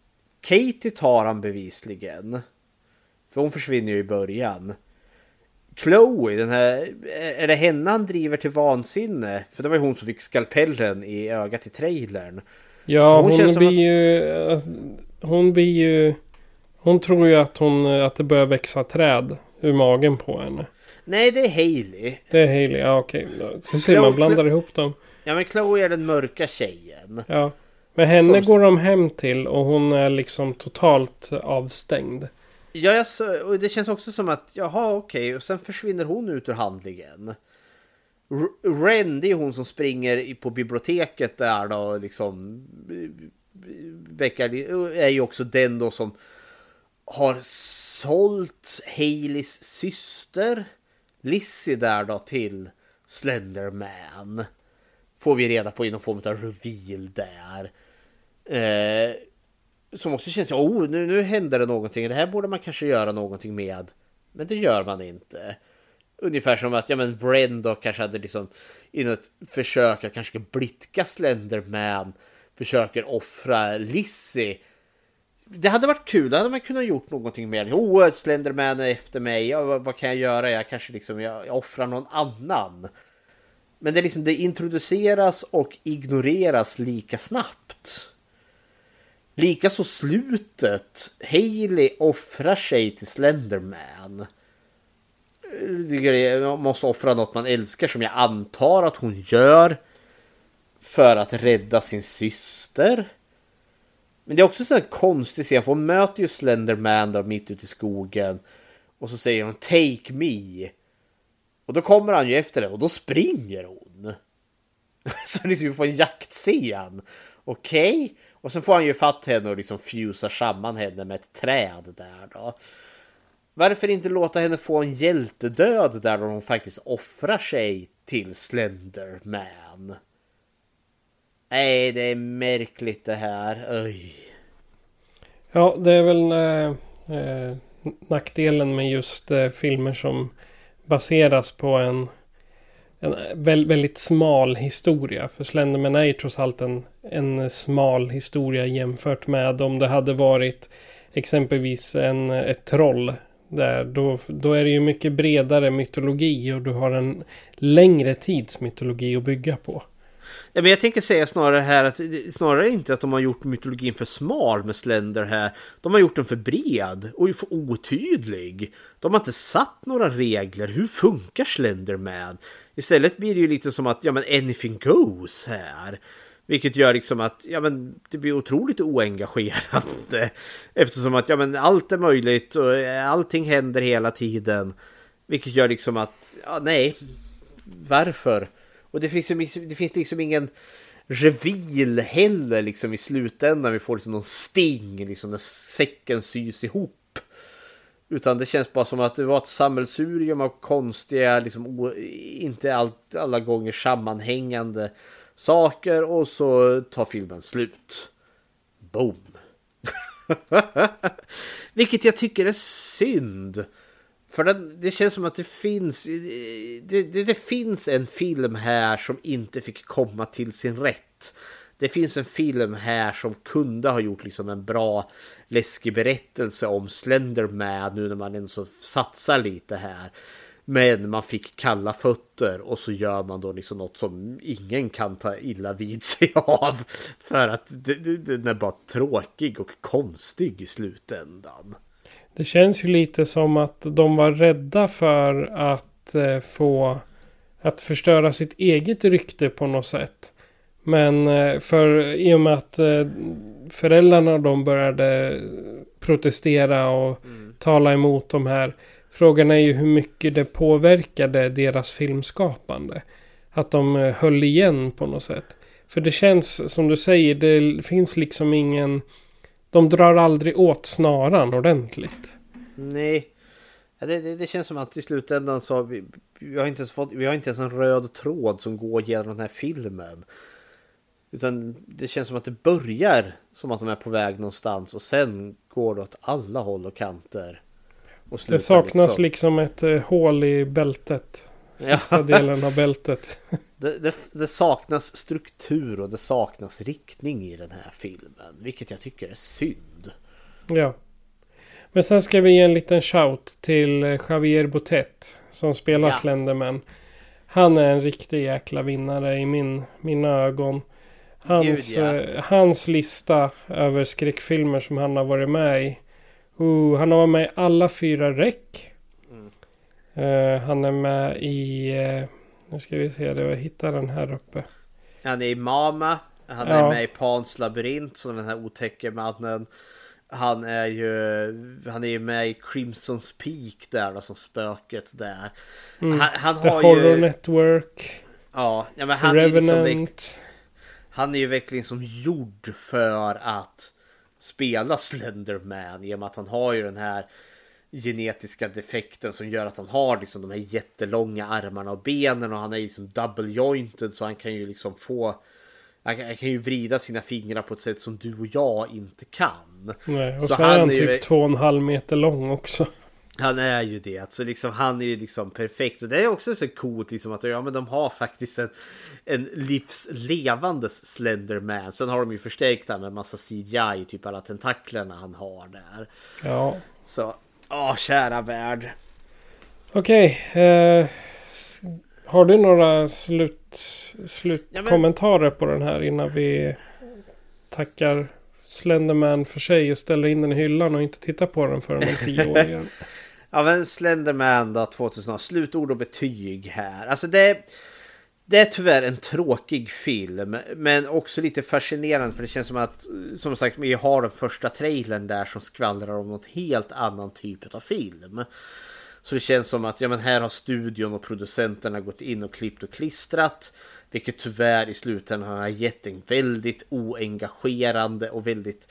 G: Katie tar han bevisligen. För hon försvinner ju i början. Chloe, den här, är det henne han driver till vansinne? För det var ju hon som fick skalpellen i ögat i trailern.
F: Ja, hon, hon blir att... ju hon blir ju hon tror ju att hon att det börjar växa träd ur magen på henne.
G: Nej, det är Hailey.
F: Det är Hailey, ja okej. Så ser man blandar Chloe... ihop dem.
G: Ja, men Chloe är den mörka tjejen.
F: Ja. Men henne som... går de hem till och hon är liksom totalt avstängd.
G: Ja, jag så, och det känns också som att jaha, okej, och sen försvinner hon ut ur handlingen. R- Ren, det är hon som springer på biblioteket där då, liksom Becca är ju också den då som har sålt Haileys syster Lizzie där då till Slenderman. Får vi reda på i någon form av reveal där. Eh, som också känns, oh, nu, nu händer det någonting. Det här borde man kanske göra någonting med. Men det gör man inte. Ungefär som att, ja men Vren då kanske hade liksom i något försök att kanske blidka Slenderman försöker offra Lizzie. Det hade varit kul, då hade man kunnat gjort någonting mer. Oh, Slenderman är efter mig. Ja, vad, vad kan jag göra? Jag kanske liksom, jag, jag offrar någon annan. Men det, liksom, det introduceras och ignoreras lika snabbt. Likaså slutet. Hailey offrar sig till Slenderman. Jag måste offra något man älskar, som jag antar att hon gör för att rädda sin syster. Men det är också så en konstig scen, för hon möter ju Slenderman där mitt ute i skogen. Och så säger hon, take me. Och då kommer han ju efter det och då springer hon. Så liksom vi får en jaktscen. Okej. Okay. Och sen får han ju fatt henne och liksom fusar samman henne med ett träd där då. Varför inte låta henne få en hjältedöd där då hon faktiskt offrar sig till Slenderman? Nej, det är märkligt det här. Öj.
F: Ja, det är väl eh, eh, nackdelen med just eh, filmer som baseras på en, en väldigt, väldigt smal historia. För Slenderman är ju trots allt en, en smal historia jämfört med om det hade varit exempelvis en, ett troll. Där, då, då är det ju mycket bredare mytologi och du har en längre tids mytologi att bygga på.
G: Ja, men jag tänker säga snarare här att snarare inte att de har gjort mytologin för smal med Slender här. De har gjort den för bred och för otydlig. De har inte satt några regler. Hur funkar Slenderman? Istället blir det ju lite som att ja men anything goes här. Vilket gör liksom att ja men det blir otroligt oengagerande. Eftersom att ja men allt är möjligt och allting händer hela tiden. Vilket gör liksom att ja nej, varför? Och det finns, det finns liksom ingen reveal heller liksom i slutändan. Vi får liksom någon sting liksom när säcken sys ihop. Utan det känns bara som att det var ett sammelsurium av konstiga, liksom inte allt, alla gånger sammanhängande saker. Och så tar filmen slut. Boom. Vilket jag tycker är synd. För det, det känns som att det finns det, det, det finns en film här som inte fick komma till sin rätt. Det finns en film här som kunde ha gjort liksom en bra läskig berättelse om Slenderman nu när man ändå så satsar lite här. Men man fick kalla fötter och så gör man då liksom något som ingen kan ta illa vid sig av. För att det, det, den är bara tråkig och konstig i slutändan.
F: Det känns ju lite som att de var rädda för att eh, få att förstöra sitt eget rykte på något sätt. Men eh, för i och med att eh, föräldrarna de började protestera och mm. tala emot de här. Frågan är ju hur mycket det påverkade deras filmskapande. Att de eh, höll igen på något sätt. För det känns som du säger, det finns liksom ingen... De drar aldrig åt snaran ordentligt.
G: Nej. Det, det, det känns som att i slutändan så har vi, vi, har inte ens fått, vi har inte ens en röd tråd som går genom den här filmen. Utan det känns som att det börjar som att de är på väg någonstans. Och sen går det åt alla håll och kanter. Och
F: det saknas liksom, liksom ett uh, hål i bältet. Sista ja. delen av bältet.
G: Det, det, det saknas struktur och det saknas riktning i den här filmen. Vilket jag tycker är synd.
F: Ja. Men sen ska vi ge en liten shout till Javier Botet. som spelar
G: Ja.
F: Slenderman. Han är en riktig jäkla vinnare i min, mina ögon. Hans,
G: Gud, ja.
F: eh, hans lista över skräckfilmer som han har varit med i. Uh, han har varit med i alla fyra räck.
G: Mm.
F: Uh, han är med i... Uh, nu ska vi se, det jag hittar den här uppe.
G: Han är i Mama. Han
F: Ja.
G: är med i Pans labyrint, som den här otäcka mannen. Han är ju han är ju med i Crimson's Peak där då, som spöket där.
F: Mm.
G: Han, han
F: The
G: har
F: Horror
G: ju
F: Network.
G: Ja, ja men han är,
F: Revenant.
G: liksom, han är ju verkligen som gjord för att spela Slenderman, i och med att han har ju den här genetiska defekten som gör att han har liksom de här jättelånga armarna och benen, och han är liksom double jointed, så han kan ju liksom få han kan, han kan ju vrida sina fingrar på ett sätt som du och jag inte kan.
F: Nej, och
G: så,
F: så,
G: han
F: är han
G: är
F: typ
G: ju,
F: två och en halv meter lång också.
G: han är ju det. Så liksom han är ju liksom perfekt. Och det är också så coolt liksom att ja, men de har faktiskt en, en livslevande Slenderman. Sen har de ju förstärkt det med massa C G I, typ alla tentaklerna han har där.
F: Ja.
G: Så, åh, kära värld.
F: Okej. Eh, har du några slut, slutkommentarer ja, men... på den här innan vi tackar Slenderman för sig och ställer in den i hyllan och inte tittar på den förrän om tio år igen?
G: Ja, men Slenderman då, tvåtusen, slutord och betyg här. Alltså det, det är tyvärr en tråkig film, men också lite fascinerande, för det känns som att, som sagt, vi har den första trailern där som skvallrar om något helt annan typ av film. Så det känns som att ja, men här har studion och producenterna gått in och klippt och klistrat, vilket tyvärr i slutändan har gett en väldigt oengagerande och väldigt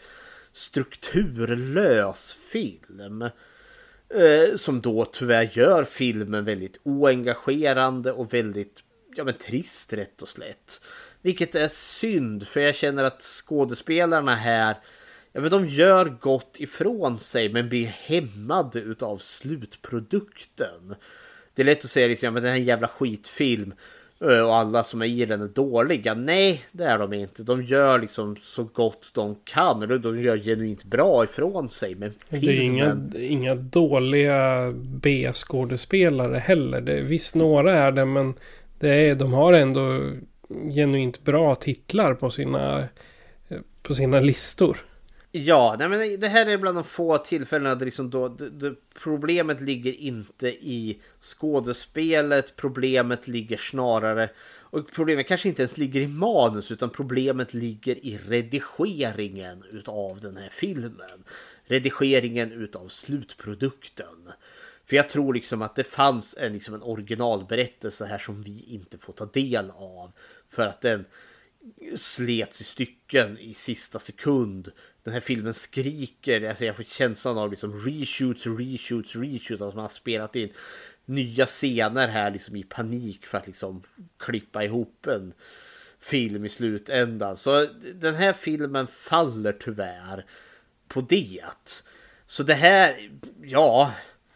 G: strukturlös film. Eh, som då tyvärr gör filmen väldigt oengagerande och väldigt ja, men trist rätt och slätt. Vilket är synd, för jag känner att skådespelarna här, ja, men de gör gott ifrån sig men blir hämmade utav slutprodukten. Det är lätt att säga liksom, ja, men det här är en jävla skitfilm och alla som är i den är dåliga. Nej, det är de inte. De gör liksom så gott de kan. Eller de gör genuint bra ifrån sig. Men filmen...
F: Det är inga, inga dåliga B-skådespelare heller. Det, visst, några är det, men det är, de har ändå genuint bra titlar på sina, på sina listor.
G: Ja, nej, men det här är bland de få tillfällena där liksom då, det, det, problemet ligger inte i skådespelet, problemet ligger snarare, och problemet kanske inte ens ligger i manus, utan problemet ligger i redigeringen utav den här filmen. Redigeringen utav slutprodukten. För jag tror liksom att det fanns en, liksom en originalberättelse här som vi inte får ta del av, för att den slets i stycken i sista sekund. Den här filmen skriker, alltså jag får känslan av liksom reshoots, reshoots, reshoots, att man har spelat in nya scener här liksom i panik för att liksom klippa ihop en film i slutändan. Så den här filmen faller tyvärr på det. Så det här, ja,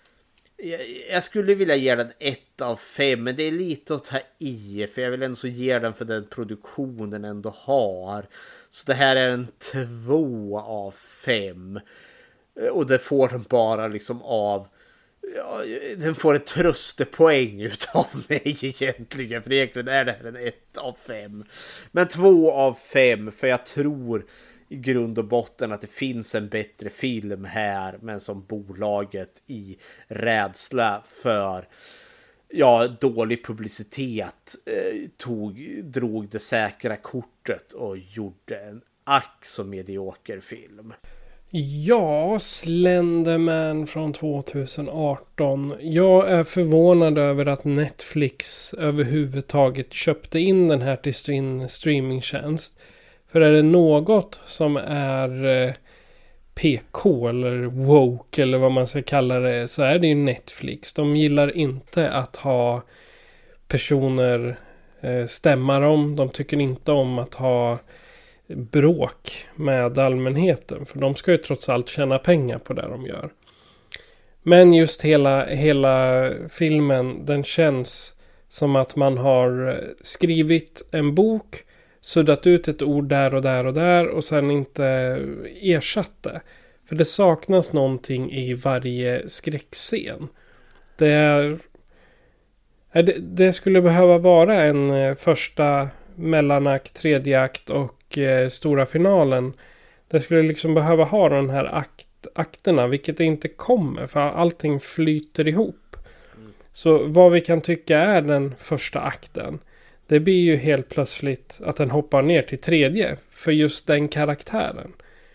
G: jag skulle vilja ge den ett av fem, men det är lite att ta i, för jag vill ändå så ge den för den produktionen ändå har. Så det här är en två av fem. Och det får den bara liksom av... Ja, den får ett tröstepoäng utav mig egentligen. För egentligen är det här en ett av fem. Men två av fem, för jag tror i grund och botten att det finns en bättre film här, men som bolaget i rädsla för ja, dålig publicitet eh, tog, drog det säkra kortet och gjorde en ack så medioker film.
F: Ja, Slenderman från tjugo arton. Jag är förvånad över att Netflix överhuvudtaget köpte in den här till sin streamingtjänst. För är det något som är eh, P K eller woke eller vad man ska kalla det, så är det ju Netflix. De gillar inte att ha personer eh, stämma dem. De tycker inte om att ha bråk med allmänheten. För de ska ju trots allt tjäna pengar på det de gör. Men just hela, hela filmen, den känns som att man har skrivit en bok, suddat ut ett ord där och där och där och sen inte ersatt det. För det saknas någonting i varje skräckscen. Det är Det, det skulle behöva vara en eh, första mellanakt, tredje akt och eh, stora finalen. Det skulle liksom behöva ha den här akt, akterna, vilket det inte kommer, för allting flyter ihop. Mm. Så vad vi kan tycka är den första akten, det blir ju helt plötsligt att den hoppar ner till tredje för just den karaktären.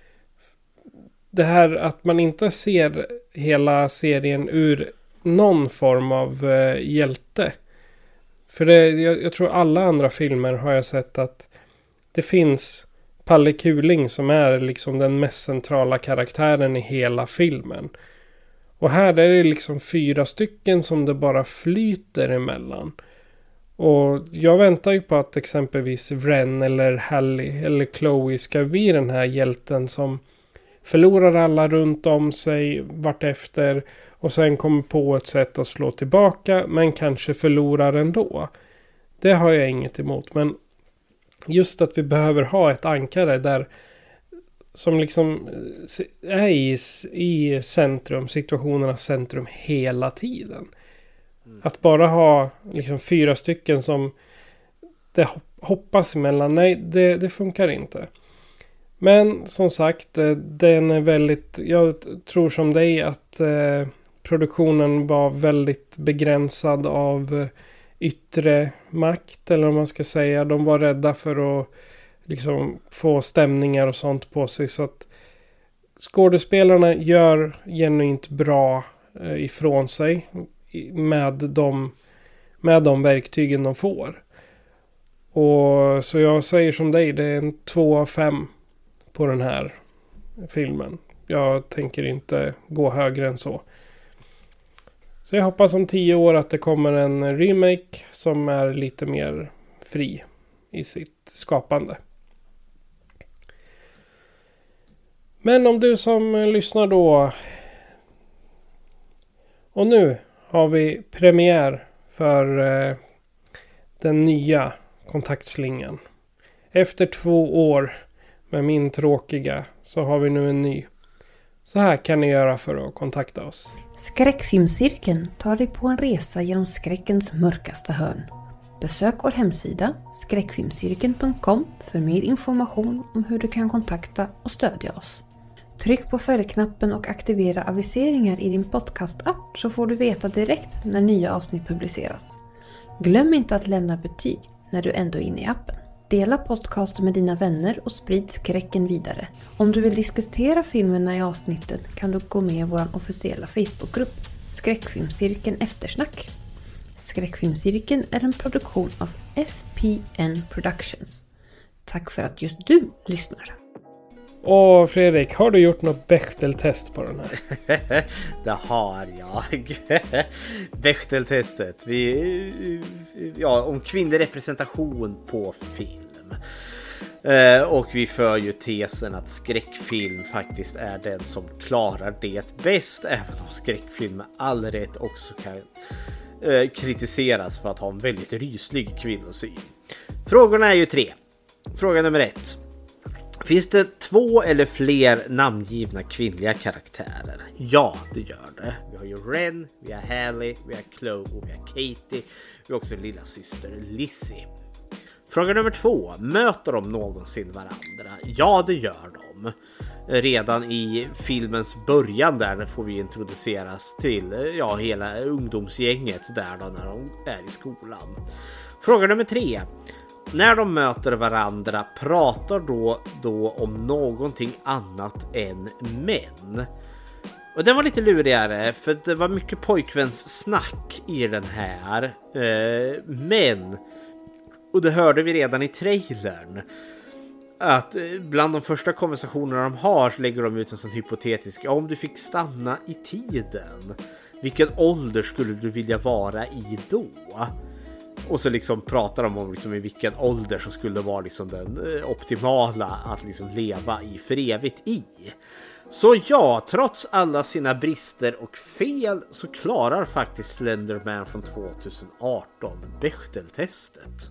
F: Det här att man inte ser hela serien ur någon form av eh, hjälte. För det, jag, jag tror alla andra filmer har jag sett att det finns Palle Kuling som är liksom den mest centrala karaktären i hela filmen. Och här är det liksom fyra stycken som det bara flyter emellan. Och jag väntar ju på att exempelvis Ren eller Hallie eller Chloe ska bli den här hjälten som förlorar alla runt om sig vartefter och sen kommer på ett sätt att slå tillbaka men kanske förlorar ändå. Det har jag inget emot, men just att vi behöver ha ett ankare där som liksom är i, i centrum, situationernas centrum hela tiden. Mm. Att bara ha liksom fyra stycken som det hoppas emellan, nej det, det funkar inte. Men som sagt, den är väldigt, jag tror som dig att eh, produktionen var väldigt begränsad av eh, yttre makt, eller om man ska säga. De var rädda för att liksom få stämningar och sånt på sig, så att skådespelarna gör genuint bra eh, ifrån sig med de, med de verktygen de får. Och så jag säger som dig, det är en två av fem på den här filmen. Jag tänker inte gå högre än så. Så jag hoppas om tio år att det kommer en remake som är lite mer fri i sitt skapande. Men om du som lyssnar då... Och nu har vi premiär för eh, den nya kontaktslingan. Efter två år med min tråkiga så har vi nu en ny. Så här kan ni göra för att kontakta oss.
N: Skräckfilmscirkeln tar dig på en resa genom skräckens mörkaste hörn. Besök vår hemsida skräckfilmscirkeln punkt com för mer information om hur du kan kontakta och stödja oss. Tryck på följknappen och aktivera aviseringar i din podcast-app så får du veta direkt när nya avsnitt publiceras. Glöm inte att lämna betyg när du ändå är inne i appen. Dela podcasten med dina vänner och sprid skräcken vidare. Om du vill diskutera filmerna i avsnitten kan du gå med i vår officiella Facebookgrupp Skräckfilmscirkeln Eftersnack. Skräckfilmscirkeln är en produktion av F P N Productions. Tack för att just du lyssnar.
F: Och Fredrik, har du gjort något Bechdel-test på den här?
G: Det har jag. Bechdel-testet. Vi, ja, om kvinnlig representation på film. Eh, och vi för ju tesen att skräckfilm faktiskt är den som klarar det bäst. Även om skräckfilm med all rätt också kan eh, kritiseras för att ha en väldigt ryslig kvinnosyn. Frågorna är ju tre. Fråga nummer ett. Finns det två eller fler namngivna kvinnliga karaktärer? Ja, det gör det. Vi har ju Ren, vi har Hallie, vi har Chloe och vi har Katie. Vi har också lilla syster Lizzie. Fråga nummer två. Möter de någonsin varandra? Ja, det gör de. Redan i filmens början där får vi introduceras till ja, hela ungdomsgänget där då när de är i skolan. Fråga nummer tre. När de möter varandra pratar då, då om någonting annat än män. Och den var lite lurigare för det var mycket pojkväns snack i den här. Eh, men, och det hörde vi redan i trailern, att bland de första konversationerna de har så lägger de ut en sån hypotetisk: ja, om du fick stanna i tiden, vilken ålder skulle du vilja vara i då? Och så liksom pratar de om liksom i vilken ålder som skulle vara liksom den optimala att liksom leva i för evigt i. Så ja, trots alla sina brister och fel så klarar faktiskt Slenderman från tjugoarton Bechdel-testet.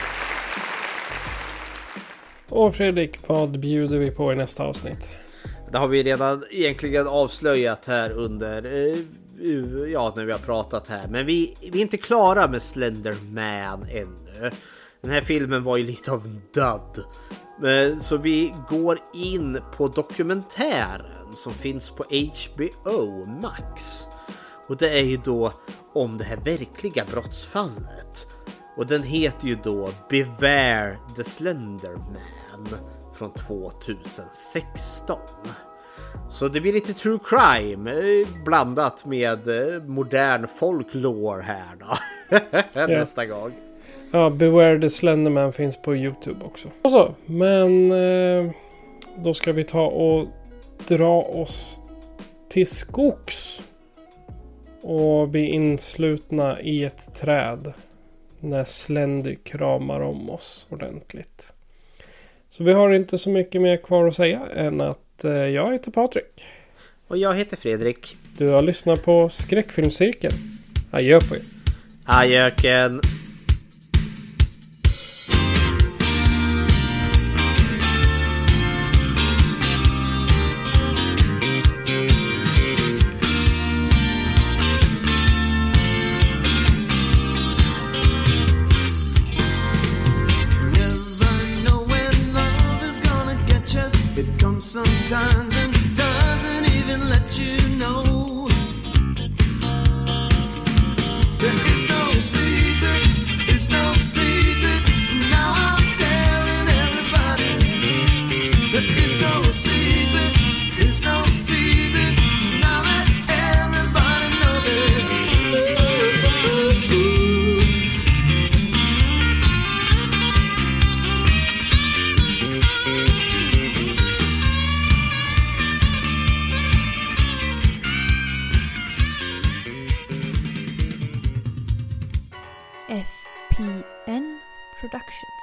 F: Och Fredrik, vad bjuder vi på i nästa avsnitt?
G: Det har vi redan egentligen avslöjat här under, ja, när vi har pratat här. Men vi, vi är inte klara med Slenderman ännu. Den här filmen var ju lite av en dud. Så vi går in på dokumentären som finns på H B O Max. Och det är ju då om det här verkliga brottsfallet. Och den heter ju då Beware the Slenderman från tjugohundrasexton. Så det blir lite true crime blandat med modern folklore här då. Nästa yeah. gång.
F: Ja, Beware the Slenderman finns på YouTube också. Och så, men eh, då ska vi ta och dra oss till skogs och bli inslutna i ett träd när Slendy kramar om oss ordentligt. Så vi har inte så mycket mer kvar att säga än att eh, jag heter Patrik.
G: Och jag heter Fredrik.
F: Du har lyssnat på Skräckfilmscirkeln. Adjö på er.
G: Adjöken.
O: Sometimes and doesn't even let you know. There is no secret, it's no secret. Now I'm telling everybody. There is no secret, it's no secret. Now that everybody knows it. Ooh, ooh, ooh.
P: F P N Productions.